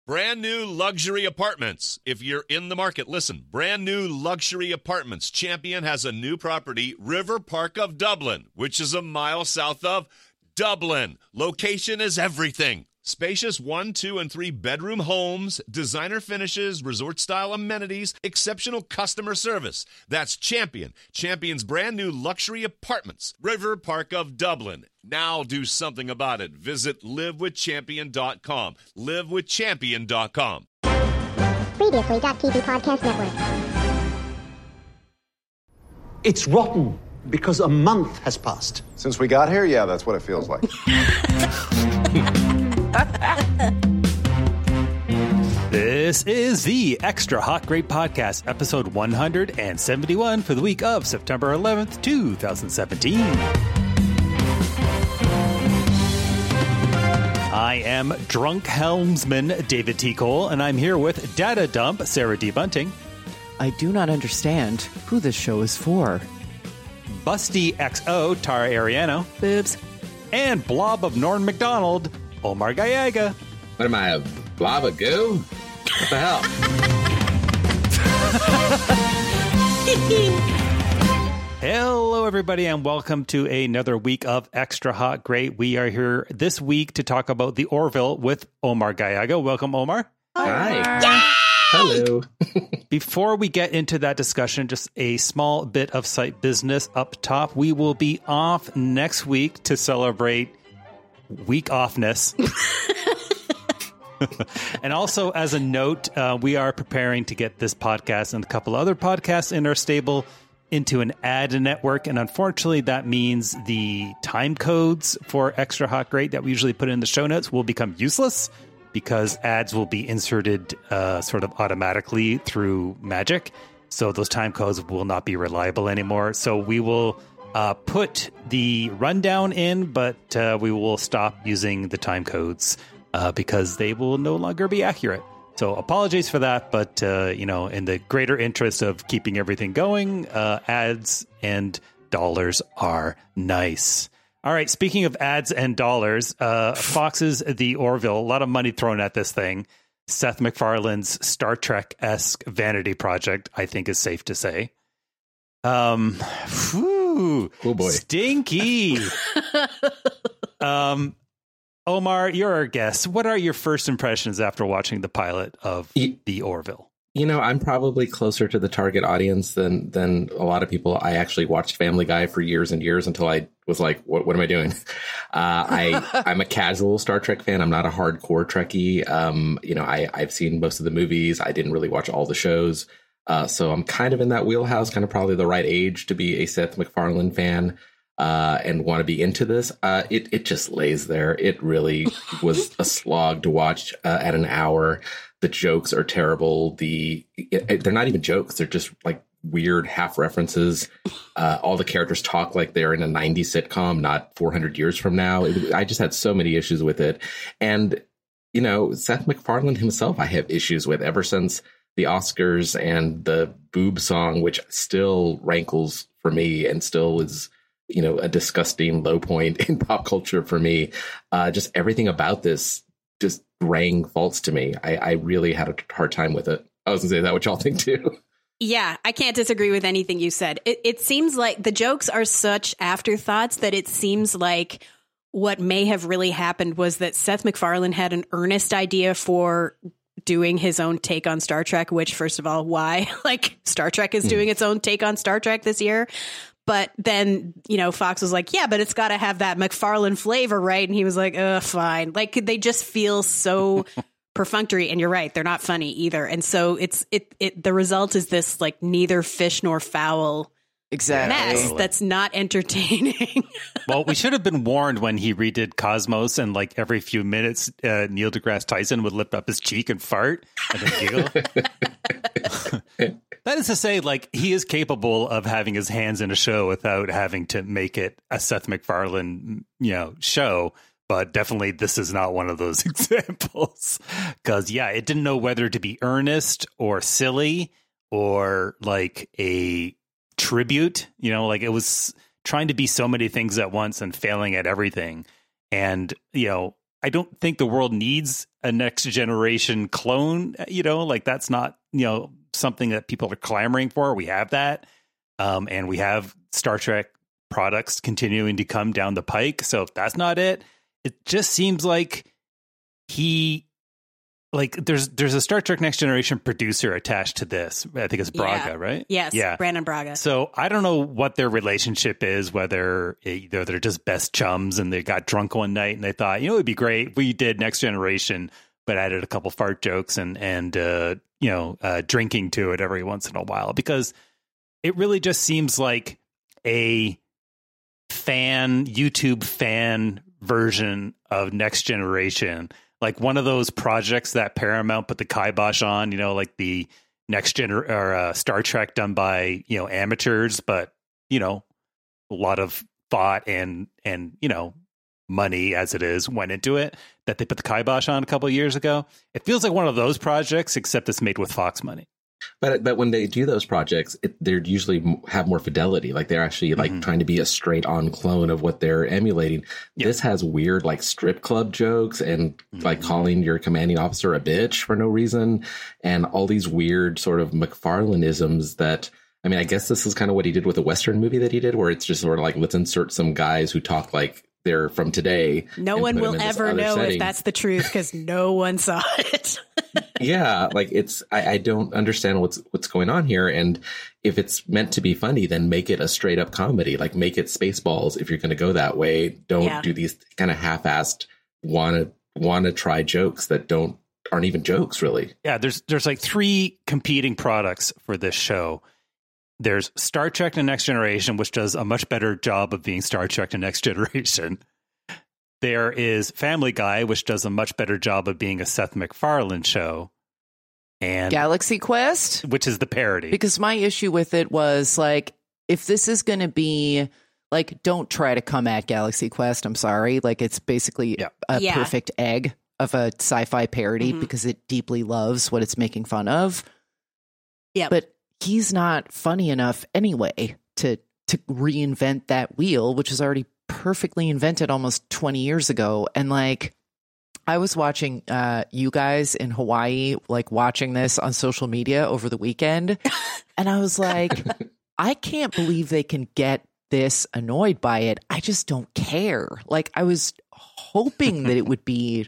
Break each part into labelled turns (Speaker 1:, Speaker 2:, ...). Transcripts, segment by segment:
Speaker 1: Brand new luxury apartments. If you're in the market, listen. Brand new luxury apartments. Champion has a new property, River Park of Dublin, which is a mile south of Dublin. Location is everything. Spacious 1, 2, and 3 bedroom homes, designer finishes, resort-style amenities, exceptional customer service. That's Champion. Champion's brand new luxury apartments. River Park of Dublin. Now do something about it. Visit livewithchampion.com. Livewithchampion.com.
Speaker 2: Previously.tv Podcast Network.
Speaker 3: It's rotten because a month has passed.
Speaker 4: Since we got here, yeah, that's what it feels like.
Speaker 5: This is the Extra Hot Great Podcast, episode 171 for the week of September 11th, 2017. I am drunk helmsman David T. Cole, and I'm here with Data Dump Sarah D. Bunting.
Speaker 6: I do not understand who this show is for.
Speaker 5: Busty XO Tara Ariano.
Speaker 6: Boobs.
Speaker 5: And Blob of Norn McDonald Omar Gallaga.
Speaker 7: What am I, a blob of goo? What the hell?
Speaker 5: Hello, everybody, and welcome to another week of Extra Hot Great. We are here this week to talk about The Orville with Omar Gallaga. Welcome, Omar.
Speaker 7: Hi. Yay! Hello.
Speaker 5: Before we get into that discussion, just a small bit of site business up top. We will be off next week to celebrate week offness. And also, as a note, we are preparing to get this podcast and a couple other podcasts in our stable into an ad network. And unfortunately, that means the time codes for Extra Hot Great that we usually put in the show notes will become useless because ads will be inserted sort of automatically through magic. So those time codes will not be reliable anymore. So we will put the rundown in, but we will stop using the time codes because they will no longer be accurate. So apologies for that, but in the greater interest of keeping everything going, ads and dollars are nice. All right, speaking of ads and dollars, Fox's The Orville, a lot of money thrown at this thing. Seth MacFarlane's Star Trek-esque vanity project, I think is safe to say. Oh
Speaker 7: boy.
Speaker 5: Stinky. Omar, you're our guest. What are your first impressions after watching the pilot of The Orville?
Speaker 7: You know, I'm probably closer to the target audience than a lot of people. I actually watched Family Guy for years and years until I was like, what am I doing? I'm a casual Star Trek fan. I'm not a hardcore Trekkie. I've seen most of the movies. I didn't really watch all the shows. So I'm kind of in that wheelhouse, kind of probably the right age to be a Seth MacFarlane fan and want to be into this. It just lays there. It really was a slog to watch at an hour. The jokes are terrible. They're not even jokes. They're just like weird half references. All the characters talk like they're in a 90s sitcom, not 400 years from now. I just had so many issues with it. And, Seth MacFarlane himself, I have issues with ever since the Oscars and the boob song, which still rankles for me and still is, a disgusting low point in pop culture for me. Just everything about this just rang false to me. I really had a hard time with it. I was gonna say, is that what y'all think too?
Speaker 8: Yeah, I can't disagree with anything you said. It seems like the jokes are such afterthoughts that it seems like what may have really happened was that Seth MacFarlane had an earnest idea for doing his own take on Star Trek, which, first of all, why? Like, Star Trek is doing its own take on Star Trek this year. But then, Fox was like, yeah, but it's got to have that MacFarlane flavor, right? And he was like, fine. Like, they just feel so perfunctory. And you're right, they're not funny either. And so the result is this, like, neither fish nor fowl mess that's not entertaining.
Speaker 5: Well, we should have been warned when he redid Cosmos, and like every few minutes, Neil deGrasse Tyson would lift up his cheek and fart and then giggle. That is to say, like, he is capable of having his hands in a show without having to make it a Seth MacFarlane, show. But definitely this is not one of those examples because, it didn't know whether to be earnest or silly or like a tribute, like it was trying to be so many things at once and failing at everything. And, I don't think the world needs a next generation clone, like that's not, something that people are clamoring for. We have that. And we have Star Trek products continuing to come down the pike. So if that's not it, it just seems like there's a Star Trek Next Generation producer attached to this. I think it's Braga, right?
Speaker 8: Yes,
Speaker 5: yeah.
Speaker 8: Brandon Braga.
Speaker 5: So I don't know what their relationship is, whether either they're just best chums and they got drunk one night and they thought, it'd be great if we did Next Generation, but added a couple fart jokes and drinking to it every once in a while, because it really just seems like a YouTube fan version of Next Generation. Like one of those projects that Paramount put the kibosh on, like the Star Trek done by, amateurs, but, a lot of thought and money as it is went into it, that they put the kibosh on a couple of years ago. It feels like one of those projects, except it's made with Fox money.
Speaker 7: But when they do those projects, they usually have more fidelity. Like they're actually trying to be a straight on clone of what they're emulating. Yep. This has weird like strip club jokes and like calling your commanding officer a bitch for no reason, and all these weird sort of McFarlane-isms that, I mean, I guess this is kind of what he did with the Western movie that he did, where it's just sort of like, let's insert some guys who talk like they're from today.
Speaker 8: No one will ever know if that's the truth, because no one saw it.
Speaker 7: Yeah, like I don't understand what's going on here. And if it's meant to be funny, then make it a straight up comedy. Like make it Spaceballs if you're going to go that way. Don't do these kind of half-assed want to try jokes that aren't even jokes, really.
Speaker 5: Yeah, there's like three competing products for this show. There's Star Trek The Next Generation, which does a much better job of being Star Trek The Next Generation. There is Family Guy, which does a much better job of being a Seth MacFarlane show. And
Speaker 6: Galaxy Quest,
Speaker 5: which is the parody.
Speaker 6: Because my issue with it was like, if this is going to be like, don't try to come at Galaxy Quest. I'm sorry. Like it's basically a perfect egg of a sci-fi parody because it deeply loves what it's making fun of.
Speaker 8: Yeah.
Speaker 6: But he's not funny enough anyway to reinvent that wheel, which is already perfectly invented almost 20 years ago. And like, I was watching you guys in Hawaii, like watching this on social media over the weekend. And I was like, I can't believe they can get this annoyed by it. I just don't care. Like I was hoping that it would be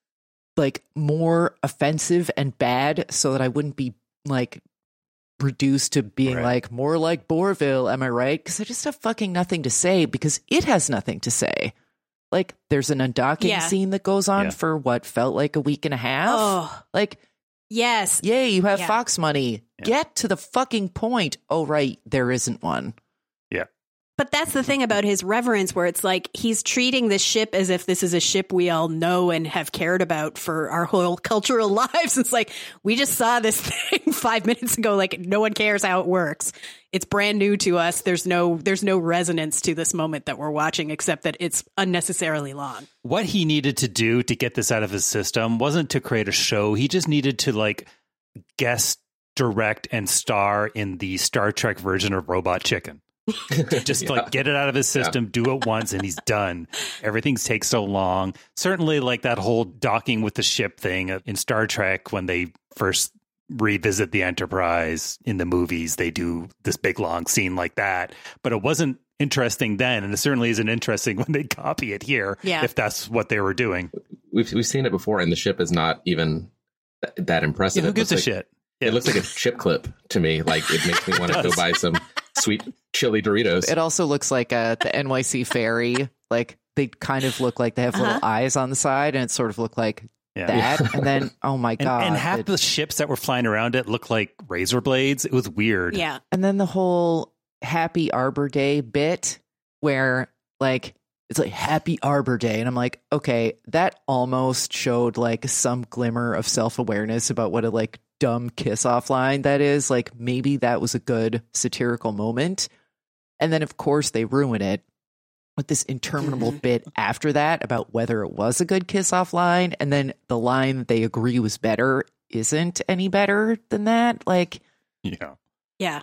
Speaker 6: like more offensive and bad so that I wouldn't be like reduced to being like more like Bourville. Am I right? Because I just have fucking nothing to say, because it has nothing to say. Like there's an undocking scene that goes on for what felt like a week and a half.
Speaker 8: Oh,
Speaker 6: like,
Speaker 8: yes.
Speaker 6: Yay, you have Fox money. Get to the fucking point. Oh, right. There isn't one.
Speaker 5: Yeah.
Speaker 8: But that's the thing about his reverence, where it's like he's treating the ship as if this is a ship we all know and have cared about for our whole cultural lives. It's like, we just saw this thing 5 minutes ago. Like no one cares how it works. It's brand new to us. There's no resonance to this moment that we're watching, except that it's unnecessarily long.
Speaker 5: What he needed to do to get this out of his system wasn't to create a show. He just needed to like guest direct and star in the Star Trek version of Robot Chicken. Just like get it out of his system, do it once, and he's done. Everything takes so long. Certainly like that whole docking with the ship thing in Star Trek, when they first revisit the Enterprise in the movies, they do this big long scene like that. But it wasn't interesting then, and it certainly isn't interesting when they copy it here, if that's what they were doing.
Speaker 7: We've seen it before, and the ship is not even that impressive.
Speaker 5: Who gives a shit?
Speaker 7: It looks like a chip clip to me. Like it makes me want to go buy some sweet chili Doritos.
Speaker 6: It also looks like the NYC ferry. Like they kind of look like they have little eyes on the side, and it sort of looked like that. And then, oh my God.
Speaker 5: And half the ships that were flying around it looked like razor blades. It was weird.
Speaker 8: Yeah.
Speaker 6: And then the whole Happy Arbor Day bit where like, it's like Happy Arbor Day. And I'm like, okay, that almost showed like some glimmer of self-awareness about what a like dumb kiss off line that is. Like maybe that was a good satirical moment. And then of course they ruin it with this interminable bit after that about whether it was a good kiss off line. And then the line that they agree was better isn't any better than that. Like,
Speaker 8: yeah.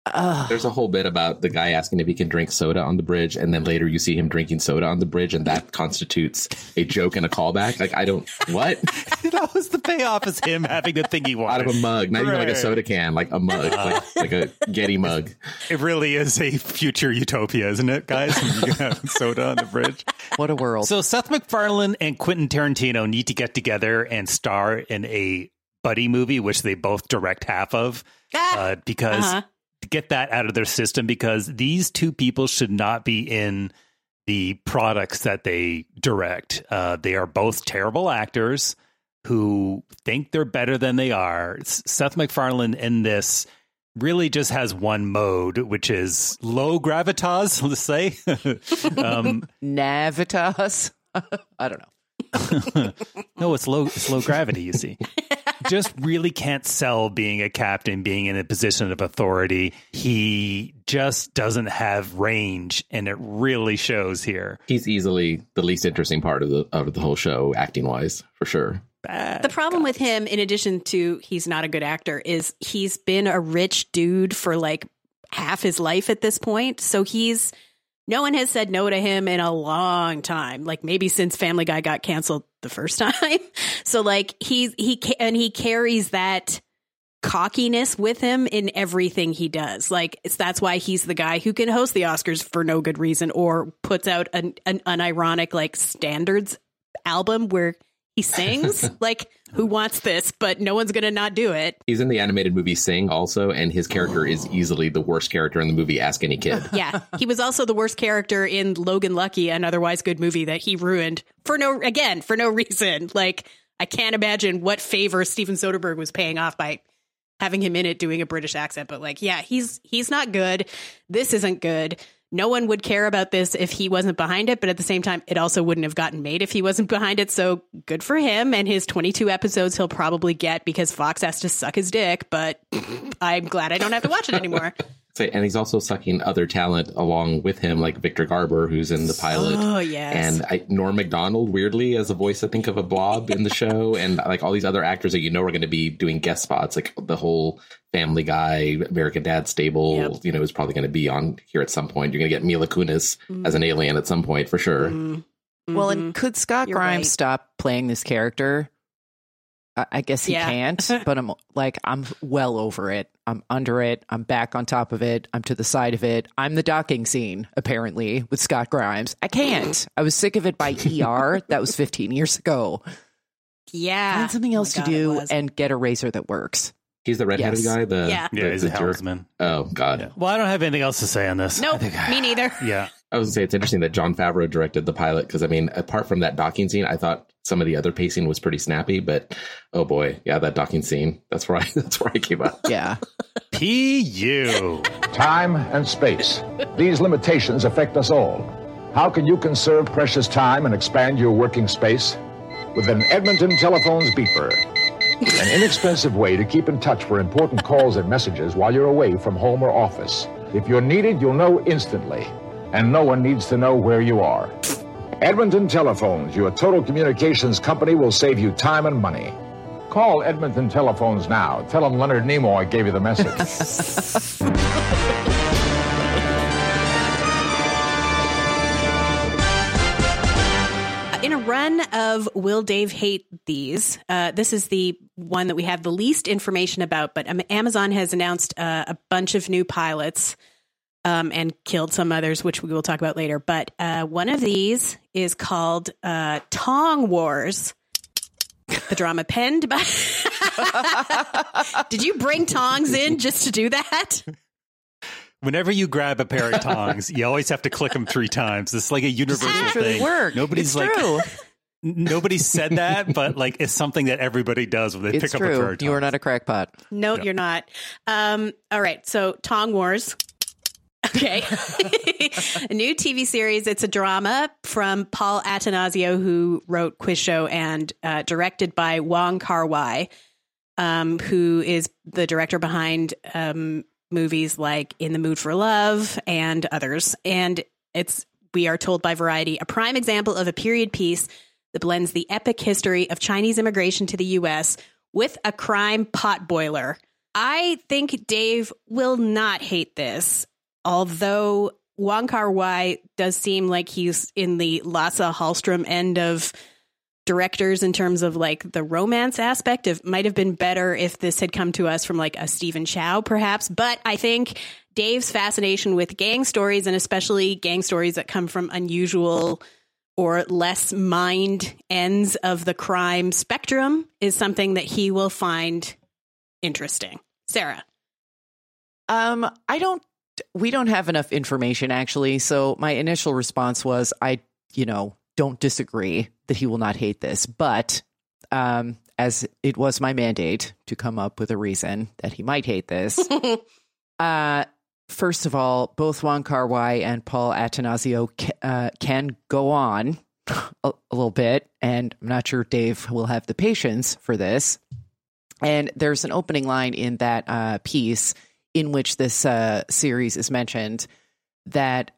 Speaker 7: There's a whole bit about the guy asking if he can drink soda on the bridge, and then later you see him drinking soda on the bridge, and that constitutes a joke and a callback. Like, I don't, what?
Speaker 5: That was the payoff, is him having the thing he wanted.
Speaker 7: Out of a mug, not even like a soda can, like a mug, like a Getty mug.
Speaker 5: It really is a future utopia, isn't it, guys? You can have soda on the bridge.
Speaker 6: What a world.
Speaker 5: So Seth MacFarlane and Quentin Tarantino need to get together and star in a buddy movie, which they both direct half of, because to get that out of their system, because these two people should not be in the products that they direct. They are both terrible actors who think they're better than they are. Seth MacFarlane in this really just has one mode, which is low gravitas, let's say.
Speaker 6: Navitas. I don't know.
Speaker 5: No, it's low gravity, you see. Just really can't sell being a captain, being in a position of authority. He just doesn't have range, and it really shows here.
Speaker 7: He's easily the least interesting part of the whole show, acting wise, for sure.
Speaker 8: The problem with him, in addition to he's not a good actor, is he's been a rich dude for like half his life at this point. So no one has said no to him in a long time, like maybe since Family Guy got canceled the first time. So like he carries that cockiness with him in everything he does. Like that's why he's the guy who can host the Oscars for no good reason, or puts out an unironic like standards album where he sings. Like, who wants this? But no one's going to not do it.
Speaker 7: He's in the animated movie Sing also, and his character is easily the worst character in the movie, Ask Any Kid.
Speaker 8: Yeah. He was also the worst character in Logan Lucky, an otherwise good movie that he ruined for no reason. Like, I can't imagine what favor Steven Soderbergh was paying off by having him in it doing a British accent. But like, yeah, he's not good. This isn't good. No one would care about this if he wasn't behind it, but at the same time, it also wouldn't have gotten made if he wasn't behind it. So good for him, and his 22 episodes he'll probably get because Fox has to suck his dick, but I'm glad I don't have to watch it anymore.
Speaker 7: And he's also sucking other talent along with him, like Victor Garber, who's in the pilot.
Speaker 8: Oh, yes.
Speaker 7: And Norm Macdonald, weirdly, as a voice, I think, of a blob in the show. And like all these other actors that are going to be doing guest spots, like the whole Family Guy, American Dad stable, is probably going to be on here at some point. You're going to get Mila Kunis as an alien at some point, for sure.
Speaker 8: Mm-hmm.
Speaker 6: Well, and could Scott Grimes stop playing this character? I guess he can't, but I'm well over it. I'm under it. I'm back on top of it. I'm to the side of it. I'm the docking scene, apparently, with Scott Grimes. I can't. I was sick of it by ER. That was 15 years ago.
Speaker 8: Yeah.
Speaker 6: Find something else to do and get a razor that works.
Speaker 7: He's the redheaded guy?
Speaker 5: He's a helmsman.
Speaker 7: Oh, God.
Speaker 5: Yeah. Well, I don't have anything else to say on this.
Speaker 8: Nope, me neither.
Speaker 5: Yeah.
Speaker 7: I was going to say, it's interesting that Jon Favreau directed the pilot, because, I mean, apart from that docking scene, I thought some of the other pacing was pretty snappy, but, oh boy, yeah, that docking scene, that's where I came up.
Speaker 6: Yeah.
Speaker 5: P.U.
Speaker 9: Time and space. These limitations affect us all. How can you conserve precious time and expand your working space? With an Edmonton Telephones beeper. An inexpensive way to keep in touch for important calls and messages while you're away from home or office. If you're needed, you'll know instantly. And no one needs to know where you are. Edmonton Telephones, your total communications company, will save you time and money. Call Edmonton Telephones now. Tell them Leonard Nimoy gave you the message.
Speaker 8: In a run of Will Dave Hate These, this is the one that we have the least information about, but Amazon has announced a bunch of new pilots and killed some others, which we will talk about later. But one of these is called Tong Wars, the drama penned by... Did you bring tongs in just to do that?
Speaker 5: Whenever you grab a pair of tongs, you always have to click them 3 times. It's like a universal thing. Nobody's
Speaker 6: true.
Speaker 5: Nobody said that, but like it's something that everybody does when they pick up a pair of tongs.
Speaker 6: You are not a crackpot.
Speaker 8: No, you're not. All right, so Tong Wars. Okay. A new TV series. It's a drama from Paul Attanasio, who wrote Quiz Show, and directed by Wong Kar-wai, who is the director behind movies like In the Mood for Love and others. And we are told by Variety, a prime example of a period piece that blends the epic history of Chinese immigration to the U.S. with a crime potboiler. I think Dave will not hate this, although Wong Kar-wai does seem like he's in the Lasse Hallström end of directors in terms of like the romance aspect. It might have been better if this had come to us from like a Stephen Chow, perhaps. But I think Dave's fascination with gang stories, and especially gang stories that come from unusual or less mined ends of the crime spectrum, is something that he will find interesting. Sarah.
Speaker 6: We don't have enough information, actually. So my initial response was, I don't disagree that he will not hate this. But as it was my mandate to come up with a reason that he might hate this, first of all, both Wong Kar-wai and Paul Attanasio can go on a little bit. And I'm not sure Dave will have the patience for this. And there's an opening line in that piece in which this series is mentioned that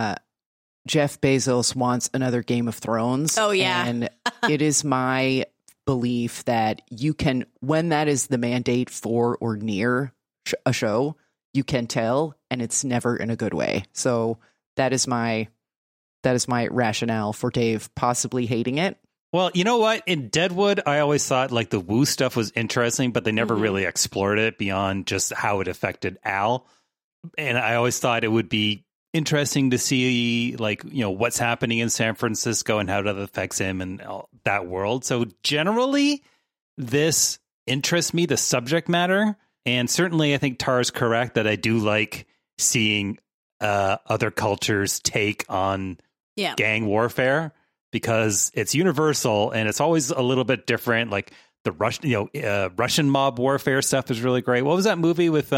Speaker 6: Jeff Bezos wants another Game of Thrones.
Speaker 8: Oh, yeah.
Speaker 6: And it is my belief that you can, when that is the mandate for or near a show, you can tell, and it's never in a good way. So that is my rationale for Dave possibly hating it.
Speaker 5: Well, you know what? In Deadwood, I always thought like the Wu stuff was interesting, but they never really explored it beyond just how it affected Al. And I always thought it would be interesting to see like, what's happening in San Francisco and how that affects him and that world. So generally, this interests me, the subject matter. And certainly I think Tara's correct that I do like seeing other cultures take on gang warfare, because it's universal and it's always a little bit different. Like the Russian mob warfare stuff is really great. What was that movie with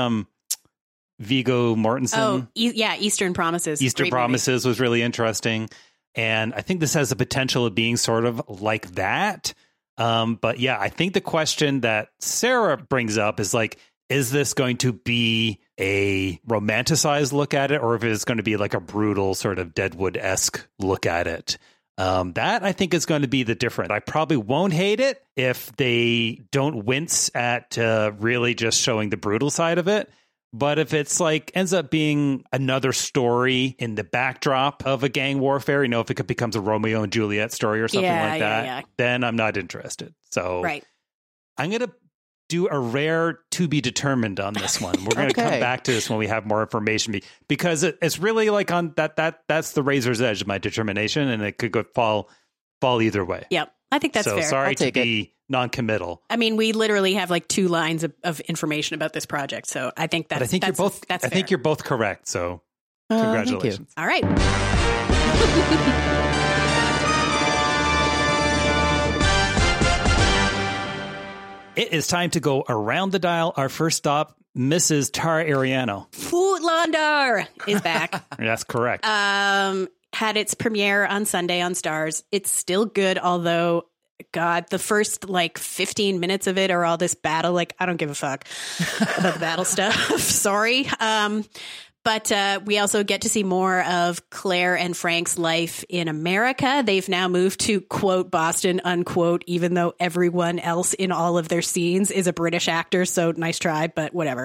Speaker 5: Viggo Mortensen?
Speaker 8: Oh, Eastern Promises.
Speaker 5: Eastern Promises was really interesting. And I think this has the potential of being sort of like that. But yeah, I think the question that Sarah brings up is like, is this going to be a romanticized look at it, or if it's going to be like a brutal sort of Deadwood-esque look at it? That I think is going to be the difference. I probably won't hate it if they don't wince at really just showing the brutal side of it. But if it's like ends up being another story in the backdrop of a gang warfare, if it becomes a Romeo and Juliet story or something like that, then I'm not interested. So I'm going to do a rare to be determined on this one. We're going to come back to this when we have more information, because it's really like on that's the razor's edge of my determination, and it could fall either way.
Speaker 8: Yep. I think that's fair.
Speaker 5: Sorry to be non-committal.
Speaker 8: I mean, we literally have like 2 lines of information about this project, so I think that's.
Speaker 5: But I think you're both correct. So congratulations.
Speaker 8: All right.
Speaker 5: It is time to go around the dial. Our first stop, Mrs. Tara Ariano.
Speaker 8: Footlander is back.
Speaker 5: That's correct.
Speaker 8: Had its premiere on Sunday on Starz. It's still good, although, God, the first like 15 minutes of it are all this battle. Like, I don't give a fuck about the battle stuff. Sorry. But we also get to see more of Claire and Frank's life in America. They've now moved to, quote, Boston, unquote, even though everyone else in all of their scenes is a British actor. So nice try, but whatever.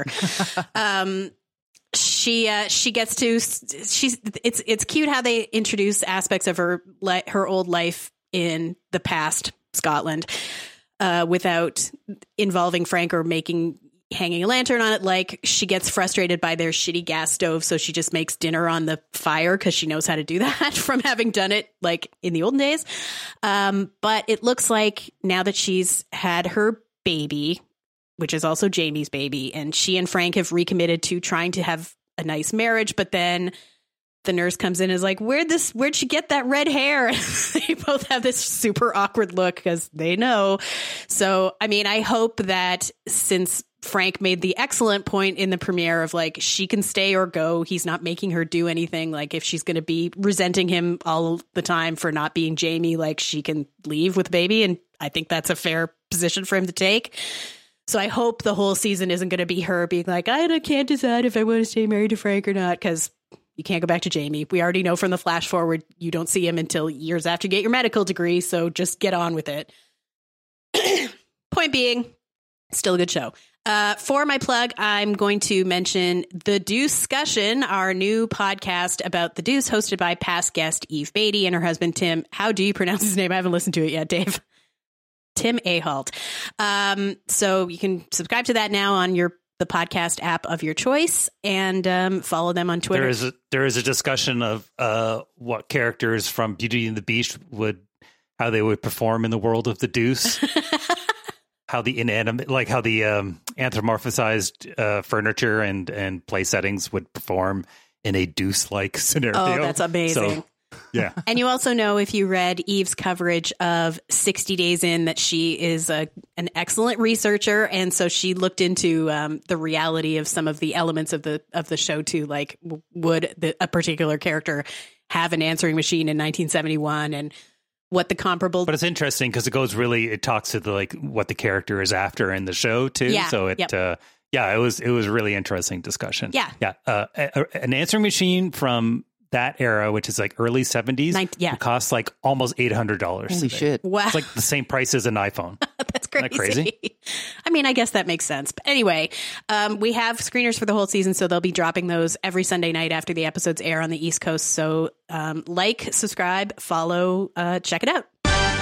Speaker 8: She gets to, it's cute how they introduce aspects of her old life in the past Scotland without involving Frank or hanging a lantern on it. Like, she gets frustrated by their shitty gas stove, so she just makes dinner on the fire because she knows how to do that from having done it like in the olden days. But it looks like now that she's had her baby, which is also Jamie's baby, and she and Frank have recommitted to trying to have a nice marriage, but then the nurse comes in and is like, where'd she get that red hair? They both have this super awkward look because they know. So, I mean, I hope that since Frank made the excellent point in the premiere of like, she can stay or go, he's not making her do anything. Like, if she's going to be resenting him all the time for not being Jamie, like, she can leave with baby. And I think that's a fair position for him to take. So I hope the whole season isn't going to be her being like, I can't decide if I want to stay married to Frank or not, because you can't go back to Jamie. We already know from the flash forward, you don't see him until years after you get your medical degree. So just get on with it. Point being, Still a good show. For my plug, I'm going to mention The Deuce-Cussion, our new podcast about The Deuce, hosted by past guest Eve Beatty and her husband, Tim. How do you pronounce his name? I haven't listened to it yet, Dave. Tim Ahalt. So you can subscribe to that now on the podcast app of your choice and follow them on Twitter.
Speaker 5: There is a discussion of what characters from Beauty and the Beast how they would perform in the world of The Deuce. How the anthropomorphized furniture and play settings would perform in a Deuce-like scenario.
Speaker 8: Oh, that's amazing.
Speaker 5: So, yeah.
Speaker 8: And you also know, if you read Eve's coverage of 60 Days In, that she is an excellent researcher. And so she looked into the reality of some of the elements of the show too. Like, would a particular character have an answering machine in 1971, and what the comparable. But
Speaker 5: it's interesting because it talks to what the character is after in the show too.
Speaker 8: Yeah.
Speaker 5: So it was really interesting discussion.
Speaker 8: Yeah.
Speaker 5: An answering machine from that era, which is like early 70s, it costs like almost $800.
Speaker 6: Holy
Speaker 5: today.
Speaker 6: shit.
Speaker 8: Wow.
Speaker 5: It's like the same price as an iPhone.
Speaker 8: That's crazy.
Speaker 5: Isn't that crazy?
Speaker 8: I mean, I guess that makes sense. But anyway, we have screeners for the whole season, so they'll be dropping those every Sunday night after the episodes air on the East Coast. So subscribe, follow, check it out.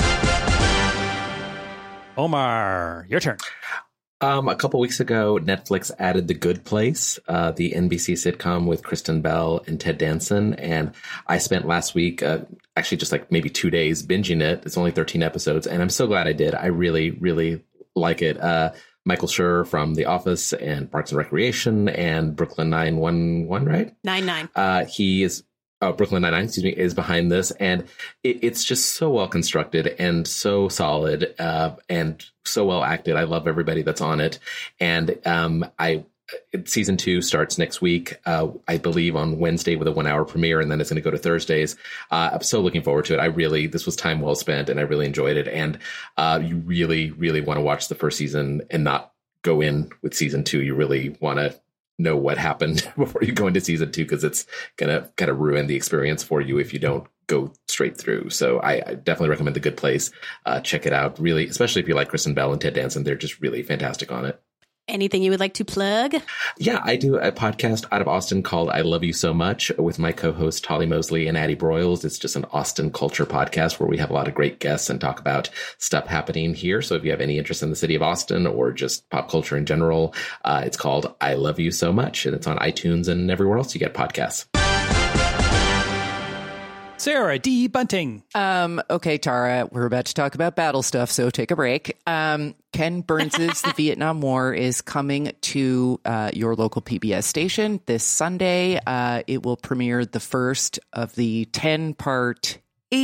Speaker 5: Omar, your turn.
Speaker 7: A couple weeks ago, Netflix added The Good Place, the NBC sitcom with Kristen Bell and Ted Danson. And I spent last week, actually just like maybe 2 days binging it. It's only 13 episodes, and I'm so glad I did. I really, really like it. Michael Schur from The Office and Parks and Recreation and Brooklyn 911, right?
Speaker 8: 9-9.
Speaker 7: He is... Brooklyn Nine-Nine, is behind this, and it's just so well constructed and so solid and so well acted. I love everybody that's on it, and season 2 starts next week, I believe on Wednesday with a 1-hour premiere, and then it's going to go to Thursdays. I'm so looking forward to it. This was time well spent, and I really enjoyed it. And you really, really want to watch the first season and not go in with season 2. You really want to know what happened before you go into season 2, because it's gonna kind of ruin the experience for you if you don't go straight through. So I definitely recommend The Good Place. Check it out, really, especially if you like Kristen Bell and Ted Danson. They're just really fantastic on it.
Speaker 8: Anything you would like to plug?
Speaker 7: Yeah, I do a podcast out of Austin called I Love You So Much with my co-hosts Holly Mosley and Addie Broyles. It's just an Austin culture podcast where we have a lot of great guests and talk about stuff happening here. So if you have any interest in the city of Austin or just pop culture in general, it's called I Love You So Much, and it's on iTunes and everywhere else you get podcasts.
Speaker 5: Sarah D. Bunting.
Speaker 6: Okay, Tara, we're about to talk about battle stuff, so take a break. Ken Burns' The Vietnam War is coming to your local PBS station this Sunday. It will premiere the first of the 10-part,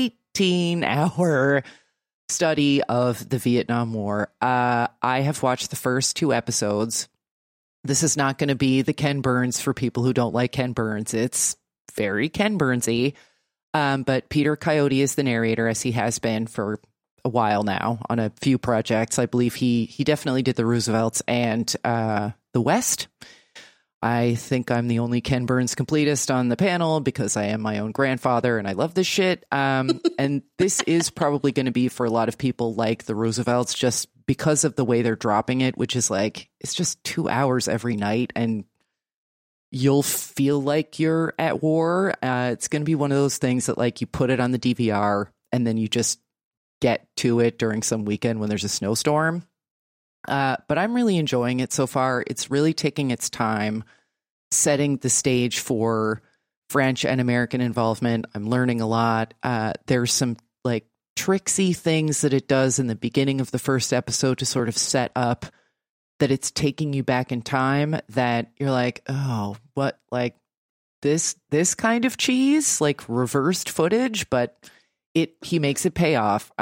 Speaker 6: 18-hour study of the Vietnam War. I have watched the first 2 episodes. This is not going to be the Ken Burns for people who don't like Ken Burns. It's very Ken Burns-y. But Peter Coyote is the narrator, as he has been for a while now on a few projects. I believe he definitely did the Roosevelts and the West. I think I'm the only Ken Burns completist on the panel because I am my own grandfather and I love this shit. And this is probably going to be for a lot of people like the Roosevelts, just because of the way they're dropping it, which is like, it's just 2 hours every night and you'll feel like you're at war. It's going to be one of those things that like you put it on the DVR and then you just get to it during some weekend when there's a snowstorm. But I'm really enjoying it so far. It's really taking its time, setting the stage for French and American involvement. I'm learning a lot. There's some like tricksy things that it does in the beginning of the first episode to sort of set up that it's taking you back in time, that you're like, oh, what, like this kind of cheese, like reversed footage, but he makes it pay off.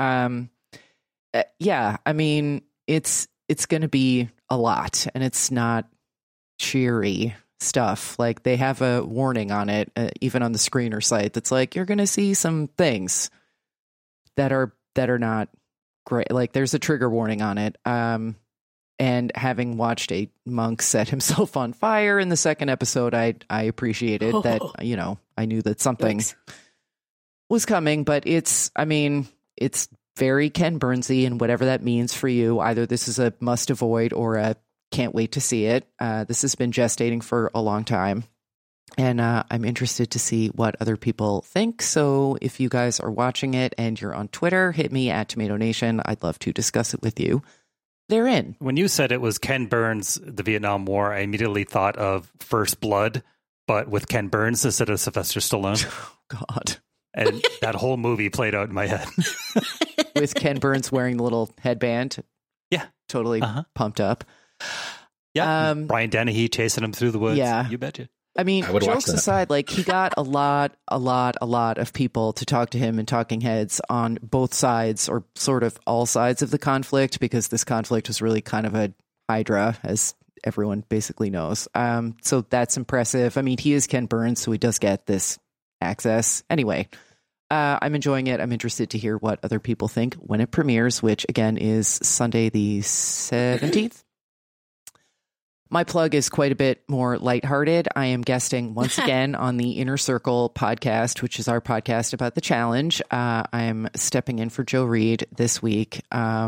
Speaker 6: Yeah, I mean, it's going to be a lot, and it's not cheery stuff. Like they have a warning on it, even on the screener site, that's like, you're going to see some things that are not great. Like there's a trigger warning on it. And having watched a monk set himself on fire in the second episode, I appreciated that, you know, I knew that something was coming, but it's very Ken Burnsy, and whatever that means for you. Either this is a must avoid or a can't wait to see it. This has been gestating for a long time, and I'm interested to see what other people think. So if you guys are watching it and you're on Twitter, hit me at Tomato Nation. I'd love to discuss it with you. They're in.
Speaker 5: When you said it was Ken Burns, the Vietnam War, I immediately thought of First Blood, but with Ken Burns instead of Sylvester Stallone.
Speaker 6: Oh, God.
Speaker 5: And that whole movie played out in my head.
Speaker 6: With Ken Burns wearing the little headband.
Speaker 5: Yeah.
Speaker 6: Totally pumped up.
Speaker 5: Yeah. Brian Dennehy chasing him through the woods.
Speaker 6: Yeah.
Speaker 5: You betcha.
Speaker 6: I mean, jokes aside, like he got a lot of people to talk to him and talking heads on both sides, or sort of all sides of the conflict, because this conflict was really kind of a hydra, as everyone basically knows. So that's impressive. I mean, he is Ken Burns, so he does get this access. Anyway, I'm enjoying it. I'm interested to hear what other people think when it premieres, which again is Sunday the 17th. My plug is quite a bit more lighthearted. I am guesting once again on the Inner Circle podcast, which is our podcast about the challenge. I'm stepping in for Joe Reed this week.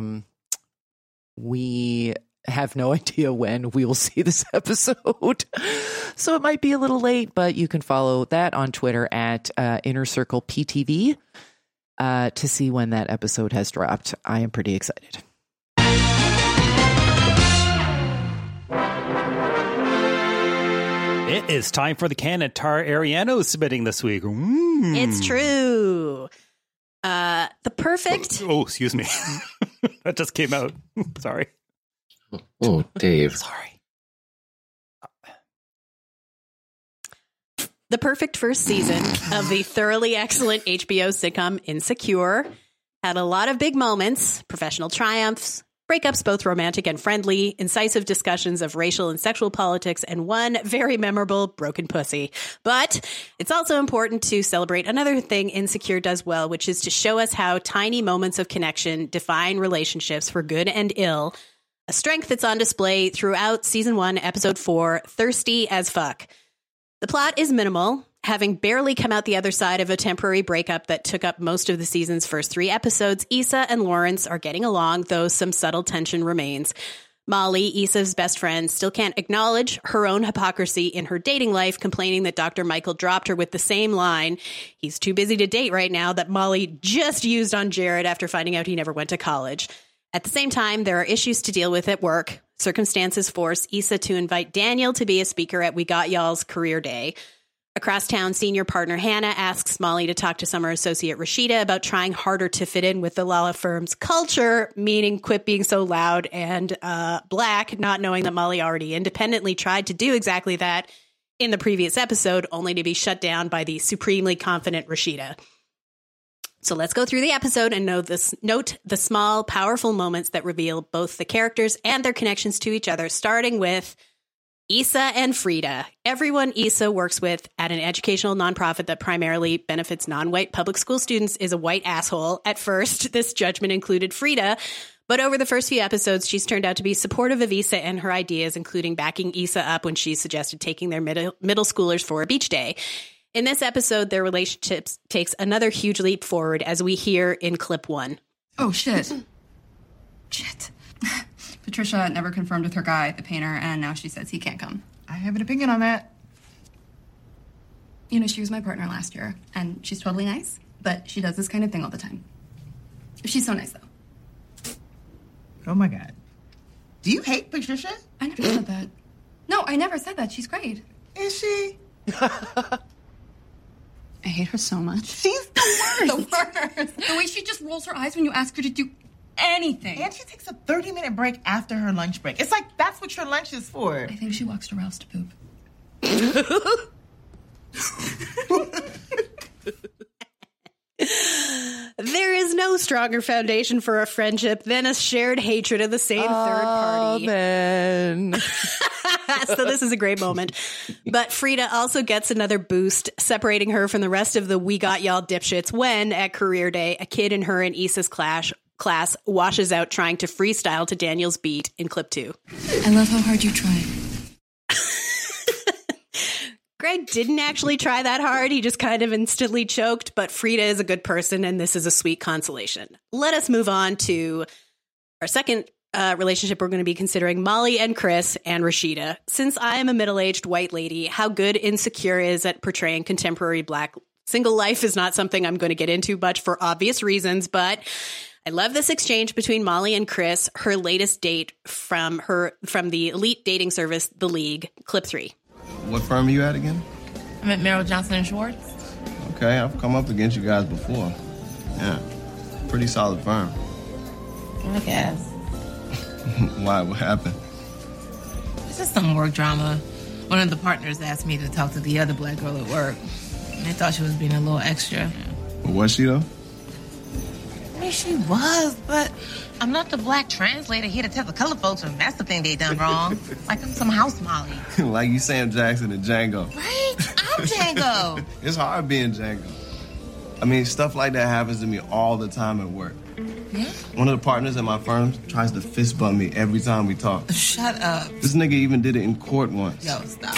Speaker 6: We have no idea when we will see this episode, so it might be a little late, but you can follow that on Twitter at Inner Circle PTV to see when that episode has dropped. I am pretty excited.
Speaker 5: It is time for the canon. Tara Ariano submitting this week.
Speaker 8: It's true. The perfect.
Speaker 5: Oh, excuse me. That just came out. Sorry.
Speaker 7: Oh, Dave.
Speaker 6: Sorry.
Speaker 8: The perfect first season of the thoroughly excellent HBO sitcom Insecure had a lot of big moments, professional triumphs, breakups both romantic and friendly, incisive discussions of racial and sexual politics, and one very memorable broken pussy. But it's also important to celebrate another thing Insecure does well, which is to show us how tiny moments of connection define relationships for good and ill, a strength that's on display throughout Season 1, Episode 4, Thirsty as Fuck. The plot is minimal, having barely come out the other side of a temporary breakup that took up most of the season's first 3 episodes. Issa and Lawrence are getting along, though some subtle tension remains. Molly, Issa's best friend, still can't acknowledge her own hypocrisy in her dating life, complaining that Dr. Michael dropped her with the same line, "He's too busy to date right now," that Molly just used on Jared after finding out he never went to college. At the same time, there are issues to deal with at work. Circumstances force Issa to invite Daniel to be a speaker at We Got Y'all's career day. Across town, senior partner Hannah asks Molly to talk to summer associate Rashida about trying harder to fit in with the Lala firm's culture, meaning quit being so loud and black, not knowing that Molly already independently tried to do exactly that in the previous episode, only to be shut down by the supremely confident Rashida. So let's go through the episode and note the small, powerful moments that reveal both the characters and their connections to each other, starting with Issa and Frida. Everyone Issa works with at an educational nonprofit that primarily benefits non-white public school students is a white asshole. At first, this judgment included Frida, but over the first few episodes, she's turned out to be supportive of Issa and her ideas, including backing Issa up when she suggested taking their middle schoolers for a beach day. In this episode, their relationship takes another huge leap forward, as we hear in clip 1.
Speaker 10: Oh, shit. Shit. Patricia never confirmed with her guy, the painter, and now she says he can't come.
Speaker 11: I have an opinion on that.
Speaker 10: You know, she was my partner last year, and she's totally nice, but she does this kind of thing all the time. She's so nice, though.
Speaker 11: Oh, my God. Do you hate Patricia?
Speaker 10: I never said that. No, I never said that. She's great.
Speaker 11: Is she?
Speaker 10: I hate her so much.
Speaker 11: She's the worst.
Speaker 10: The worst. The way she just rolls her eyes when you ask her to do anything.
Speaker 11: And she takes a 30-minute break after her lunch break. It's like that's what your lunch is for.
Speaker 10: I think she walks to Ralph's to poop.
Speaker 8: There is no stronger foundation for a friendship than a shared hatred of the same third party.
Speaker 6: Amen.
Speaker 8: So this is a great moment. But Frida also gets another boost, separating her from the rest of the We Got Y'all dipshits when, at career day, a kid in her and Issa's class washes out trying to freestyle to Daniel's beat in clip 2.
Speaker 10: I love how hard you try.
Speaker 8: Greg didn't actually try that hard. He just kind of instantly choked, but Frida is a good person, and this is a sweet consolation. Let us move on to our second relationship we're going to be considering, Molly and Chris and Rashida. Since I am a middle-aged white lady, how good Insecure is at portraying contemporary Black single life is not something I'm going to get into much for obvious reasons, but I love this exchange between Molly and Chris, her latest date from the elite dating service, The League, clip 3.
Speaker 12: What firm are you at again?
Speaker 11: I'm at Merrill Johnson & Schwartz.
Speaker 12: Okay, I've come up against you guys before. Yeah, pretty solid firm.
Speaker 11: I guess.
Speaker 12: Why? What happened?
Speaker 11: It's just some work drama. One of the partners asked me to talk to the other Black girl at work. I thought she was being a little extra.
Speaker 12: But was she, though?
Speaker 11: I mean, she was, but I'm not the Black translator here to tell the color folks if that's the thing they done wrong. Like I'm some house Molly.
Speaker 12: Like you Sam Jackson and Django.
Speaker 11: Right? I'm Django.
Speaker 12: It's hard being Django. I mean, stuff like that happens to me all the time at work.
Speaker 11: Yeah?
Speaker 12: One of the partners at my firm tries to fist bump me every time we talk.
Speaker 11: Shut up.
Speaker 12: This nigga even did it in court once.
Speaker 11: Yo, stop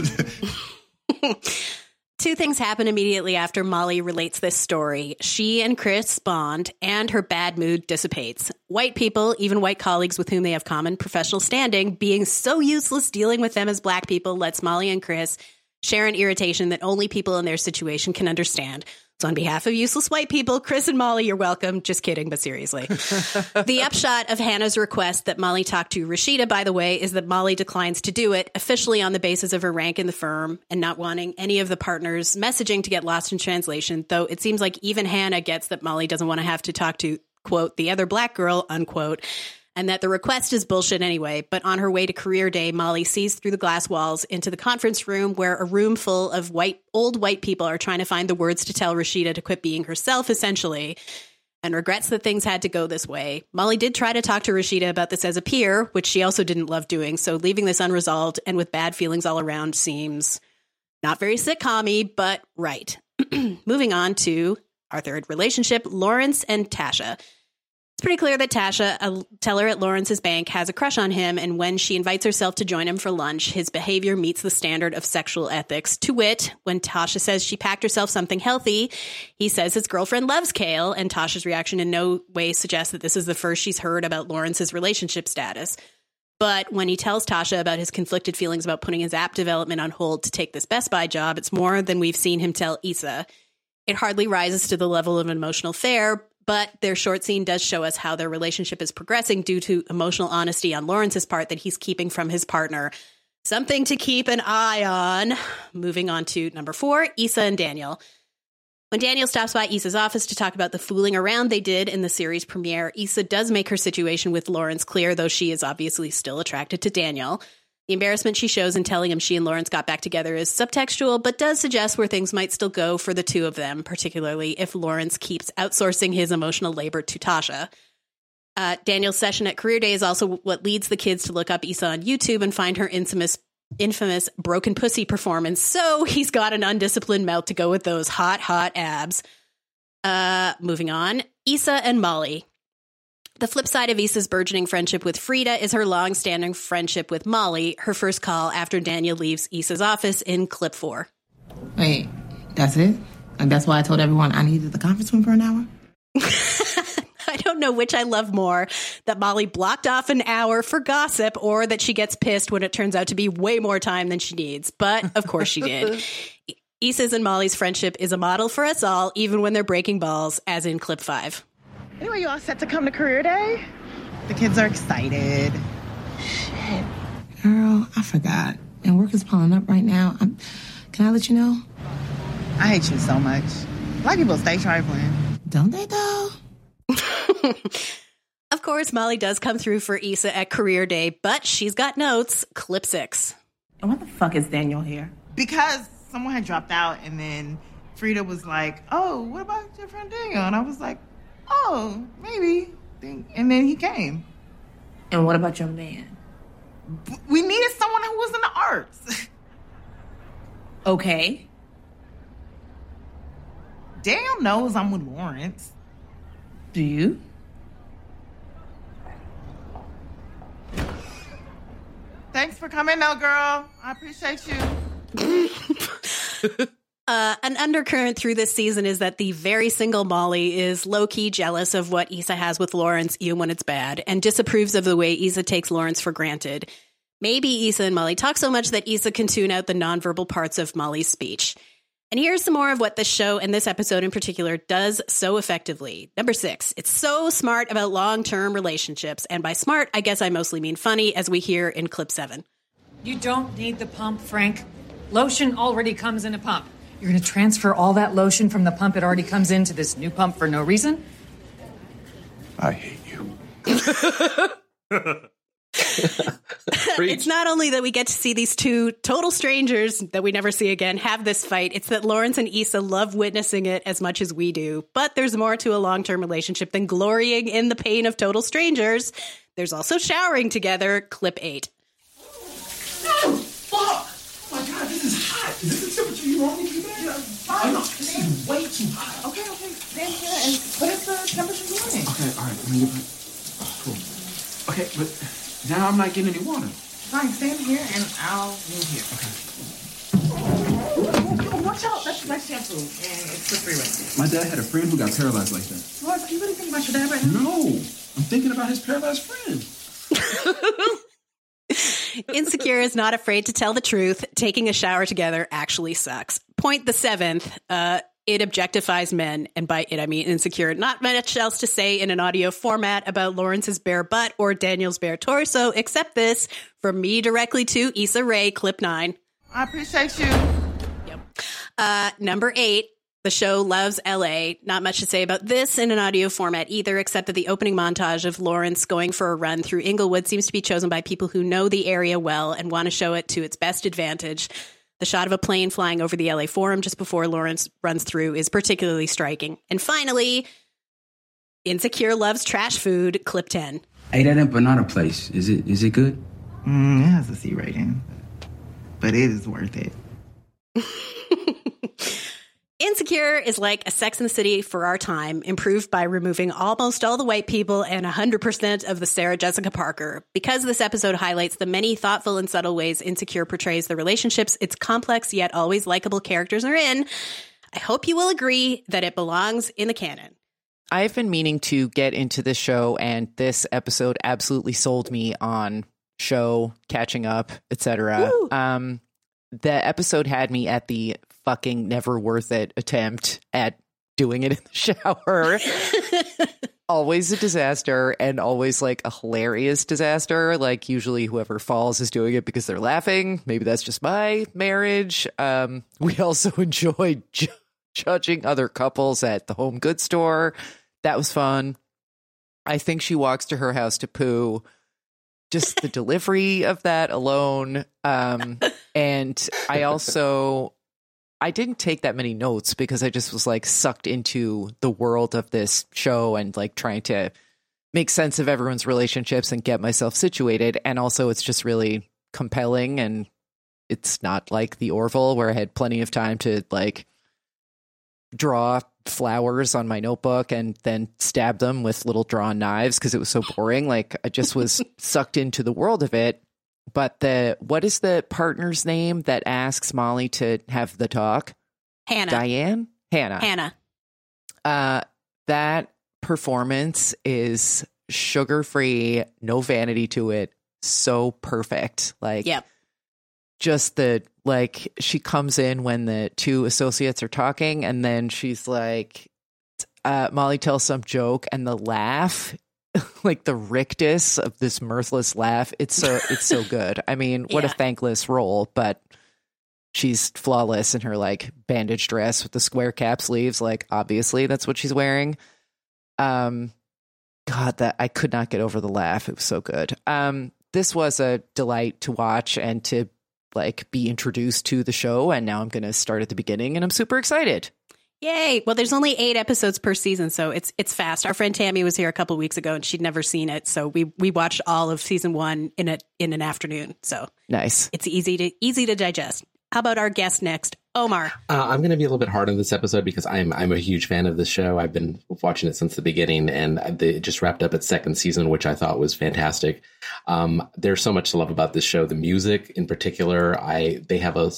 Speaker 11: it.
Speaker 8: Two things happen immediately after Molly relates this story. She and Chris bond, and her bad mood dissipates. White people, even white colleagues with whom they have common professional standing, being so useless dealing with them as Black people lets Molly and Chris share an irritation that only people in their situation can understand. So on behalf of useless white people, Chris and Molly, you're welcome. Just kidding, but seriously. The upshot of Hannah's request that Molly talk to Rashida, by the way, is that Molly declines to do it, officially on the basis of her rank in the firm and not wanting any of the partners' messaging to get lost in translation, though it seems like even Hannah gets that Molly doesn't want to have to talk to, quote, the other Black girl, unquote, and that the request is bullshit anyway. But on her way to career day, Molly sees through the glass walls into the conference room where a room full of old white people are trying to find the words to tell Rashida to quit being herself, essentially, and regrets that things had to go this way. Molly did try to talk to Rashida about this as a peer, which she also didn't love doing, so leaving this unresolved and with bad feelings all around seems not very sitcom-y, but right. Moving on to our third relationship, Lawrence and Tasha. It's pretty clear that Tasha, a teller at Lawrence's bank, has a crush on him, and when she invites herself to join him for lunch, his behavior meets the standard of sexual ethics. To wit, when Tasha says she packed herself something healthy, he says his girlfriend loves kale, and Tasha's reaction in no way suggests that this is the first she's heard about Lawrence's relationship status. But when he tells Tasha about his conflicted feelings about putting his app development on hold to take this Best Buy job, it's more than we've seen him tell Issa. It hardly rises to the level of an emotional affair, but their short scene does show us how their relationship is progressing due to emotional honesty on Lawrence's part that he's keeping from his partner. Something to keep an eye on. Moving on to number 4, Issa and Daniel. When Daniel stops by Issa's office to talk about the fooling around they did in the series premiere, Issa does make her situation with Lawrence clear, though she is obviously still attracted to Daniel. The embarrassment she shows in telling him she and Lawrence got back together is subtextual, but does suggest where things might still go for the two of them, particularly if Lawrence keeps outsourcing his emotional labor to Tasha. Daniel's session at Career Day is also what leads the kids to look up Issa on YouTube and find her infamous broken pussy performance. So he's got an undisciplined mouth to go with those hot, hot abs. Moving on, Issa and Molly. The flip side of Issa's burgeoning friendship with Frida is her long-standing friendship with Molly, her first call after Daniel leaves Issa's office in clip 4.
Speaker 11: Wait, that's it? And that's why I told everyone I needed the conference room for an hour?
Speaker 8: I don't know which I love more, that Molly blocked off an hour for gossip or that she gets pissed when it turns out to be way more time than she needs. But of course she did. Issa's and Molly's friendship is a model for us all, even when they're breaking balls, as in clip 5.
Speaker 13: Anyway, you all set to come to Career Day? The kids are excited.
Speaker 11: Shit. Girl, I forgot. And work is piling up right now. Can I let you know?
Speaker 13: I hate you so much. Black people stay trifling.
Speaker 11: Don't they, though?
Speaker 8: Of course, Molly does come through for Issa at Career Day, but she's got notes. Clip 6.
Speaker 13: And what the fuck is Daniel here? Because someone had dropped out, and then Frida was like, oh, what about your friend Daniel? And I was like, oh, maybe. And then he came.
Speaker 11: And what about your man?
Speaker 13: We needed someone who was in the arts.
Speaker 11: Okay.
Speaker 13: Daniel knows I'm with Lawrence.
Speaker 11: Do you?
Speaker 13: Thanks for coming, though, girl. I appreciate you.
Speaker 8: An undercurrent through this season is that the very single Molly is low-key jealous of what Issa has with Lawrence, even when it's bad, and disapproves of the way Issa takes Lawrence for granted. Maybe Issa and Molly talk so much that Issa can tune out the nonverbal parts of Molly's speech. And here's some more of what the show, and this episode in particular, does so effectively. Number 6, it's so smart about long-term relationships. And by smart, I guess I mostly mean funny, as we hear in clip 7.
Speaker 14: You don't need the pump, Frank. Lotion already comes in a pump. You're going to transfer all that lotion from the pump it already comes into this new pump for no reason?
Speaker 12: I hate you.
Speaker 8: It's not only that we get to see these two total strangers that we never see again have this fight, it's that Lawrence and Issa love witnessing it as much as we do. But there's more to a long-term relationship than glorying in the pain of total strangers. There's also showering together, clip 8.
Speaker 15: Oh, fuck! Oh my God, this is hot. Is this the temperature you want me to keep it at? Oh, no, this is way too hot.
Speaker 13: Okay. Stand here and what is the temperature you want?
Speaker 15: Okay, all right. Let me get my... Cool. Okay, but now I'm not getting any water.
Speaker 13: Fine, stand here and I'll move here.
Speaker 15: Okay.
Speaker 13: Oh, watch out. That's shampoo and it's slippery right there.
Speaker 15: My dad had a friend who got paralyzed like that.
Speaker 13: What? Are you really thinking about your dad right now?
Speaker 15: No, I'm thinking about his paralyzed friend.
Speaker 8: Insecure is not afraid to tell the truth. Taking a shower together actually sucks. Point the 7th. It objectifies men, and by it I mean Insecure. Not much else to say in an audio format about Lawrence's bare butt or Daniel's bare torso, except this from me directly to Issa Rae, clip 9.
Speaker 13: I appreciate you.
Speaker 8: Yep. Number 8. The show loves LA. Not much to say about this in an audio format either, except that the opening montage of Lawrence going for a run through Inglewood seems to be chosen by people who know the area well and want to show it to its best advantage. The shot of a plane flying over the LA Forum just before Lawrence runs through is particularly striking. And finally, Insecure loves trash food, clip 10.
Speaker 15: Hey, that empanada place, is it good?
Speaker 13: It has a C rating, but it is worth it.
Speaker 8: Insecure is like a Sex and the City for our time, improved by removing almost all the white people and 100% of the Sarah Jessica Parker. Because this episode highlights the many thoughtful and subtle ways Insecure portrays the relationships its complex yet always likable characters are in, I hope you will agree that it belongs in the canon.
Speaker 6: I've been meaning to get into this show, and this episode absolutely sold me on show, catching up, etc. The episode had me at the fucking never worth it attempt at doing it in the shower. Always a disaster, and always like a hilarious disaster. Like usually whoever falls is doing it because they're laughing. Maybe that's just my marriage. We also enjoyed judging other couples at the home goods store. That was fun. I think she walks to her house to poo. Just the delivery of that alone. And I didn't take that many notes because I just was like sucked into the world of this show and like trying to make sense of everyone's relationships and get myself situated. And also it's just really compelling, and it's not like the Orville where I had plenty of time to like draw flowers on my notebook and then stab them with little drawn knives because it was so boring. Like I just was sucked into the world of it. But what is the partner's name that asks Molly to have the talk?
Speaker 8: Hannah.
Speaker 6: Diane? Hannah.
Speaker 8: Hannah.
Speaker 6: That performance is sugar-free, no vanity to it. So perfect. Like,
Speaker 8: yep.
Speaker 6: Just she comes in when the two associates are talking, and then she's like, Molly tells some joke, and the laugh, like the rictus of this mirthless laugh, it's so good. I mean, what a thankless role, but she's flawless in her like bandage dress with the square cap sleeves. Like obviously that's what she's wearing. God, that I could not get over the laugh. It was so good. This was a delight to watch and to like be introduced to the show. And now I'm going to start at the beginning, and I'm super excited.
Speaker 8: Yay. Well, there's only 8 episodes per season, so it's fast. Our friend Tammy was here a couple weeks ago and she'd never seen it. So we watched all of season 1 in an afternoon. So
Speaker 6: nice.
Speaker 8: It's easy to digest. How about our guest next? Omar.
Speaker 7: I'm going to be a little bit hard on this episode because I'm a huge fan of the show. I've been watching it since the beginning, and they just wrapped up its second season, which I thought was fantastic. There's so much to love about this show. The music, in particular, they have a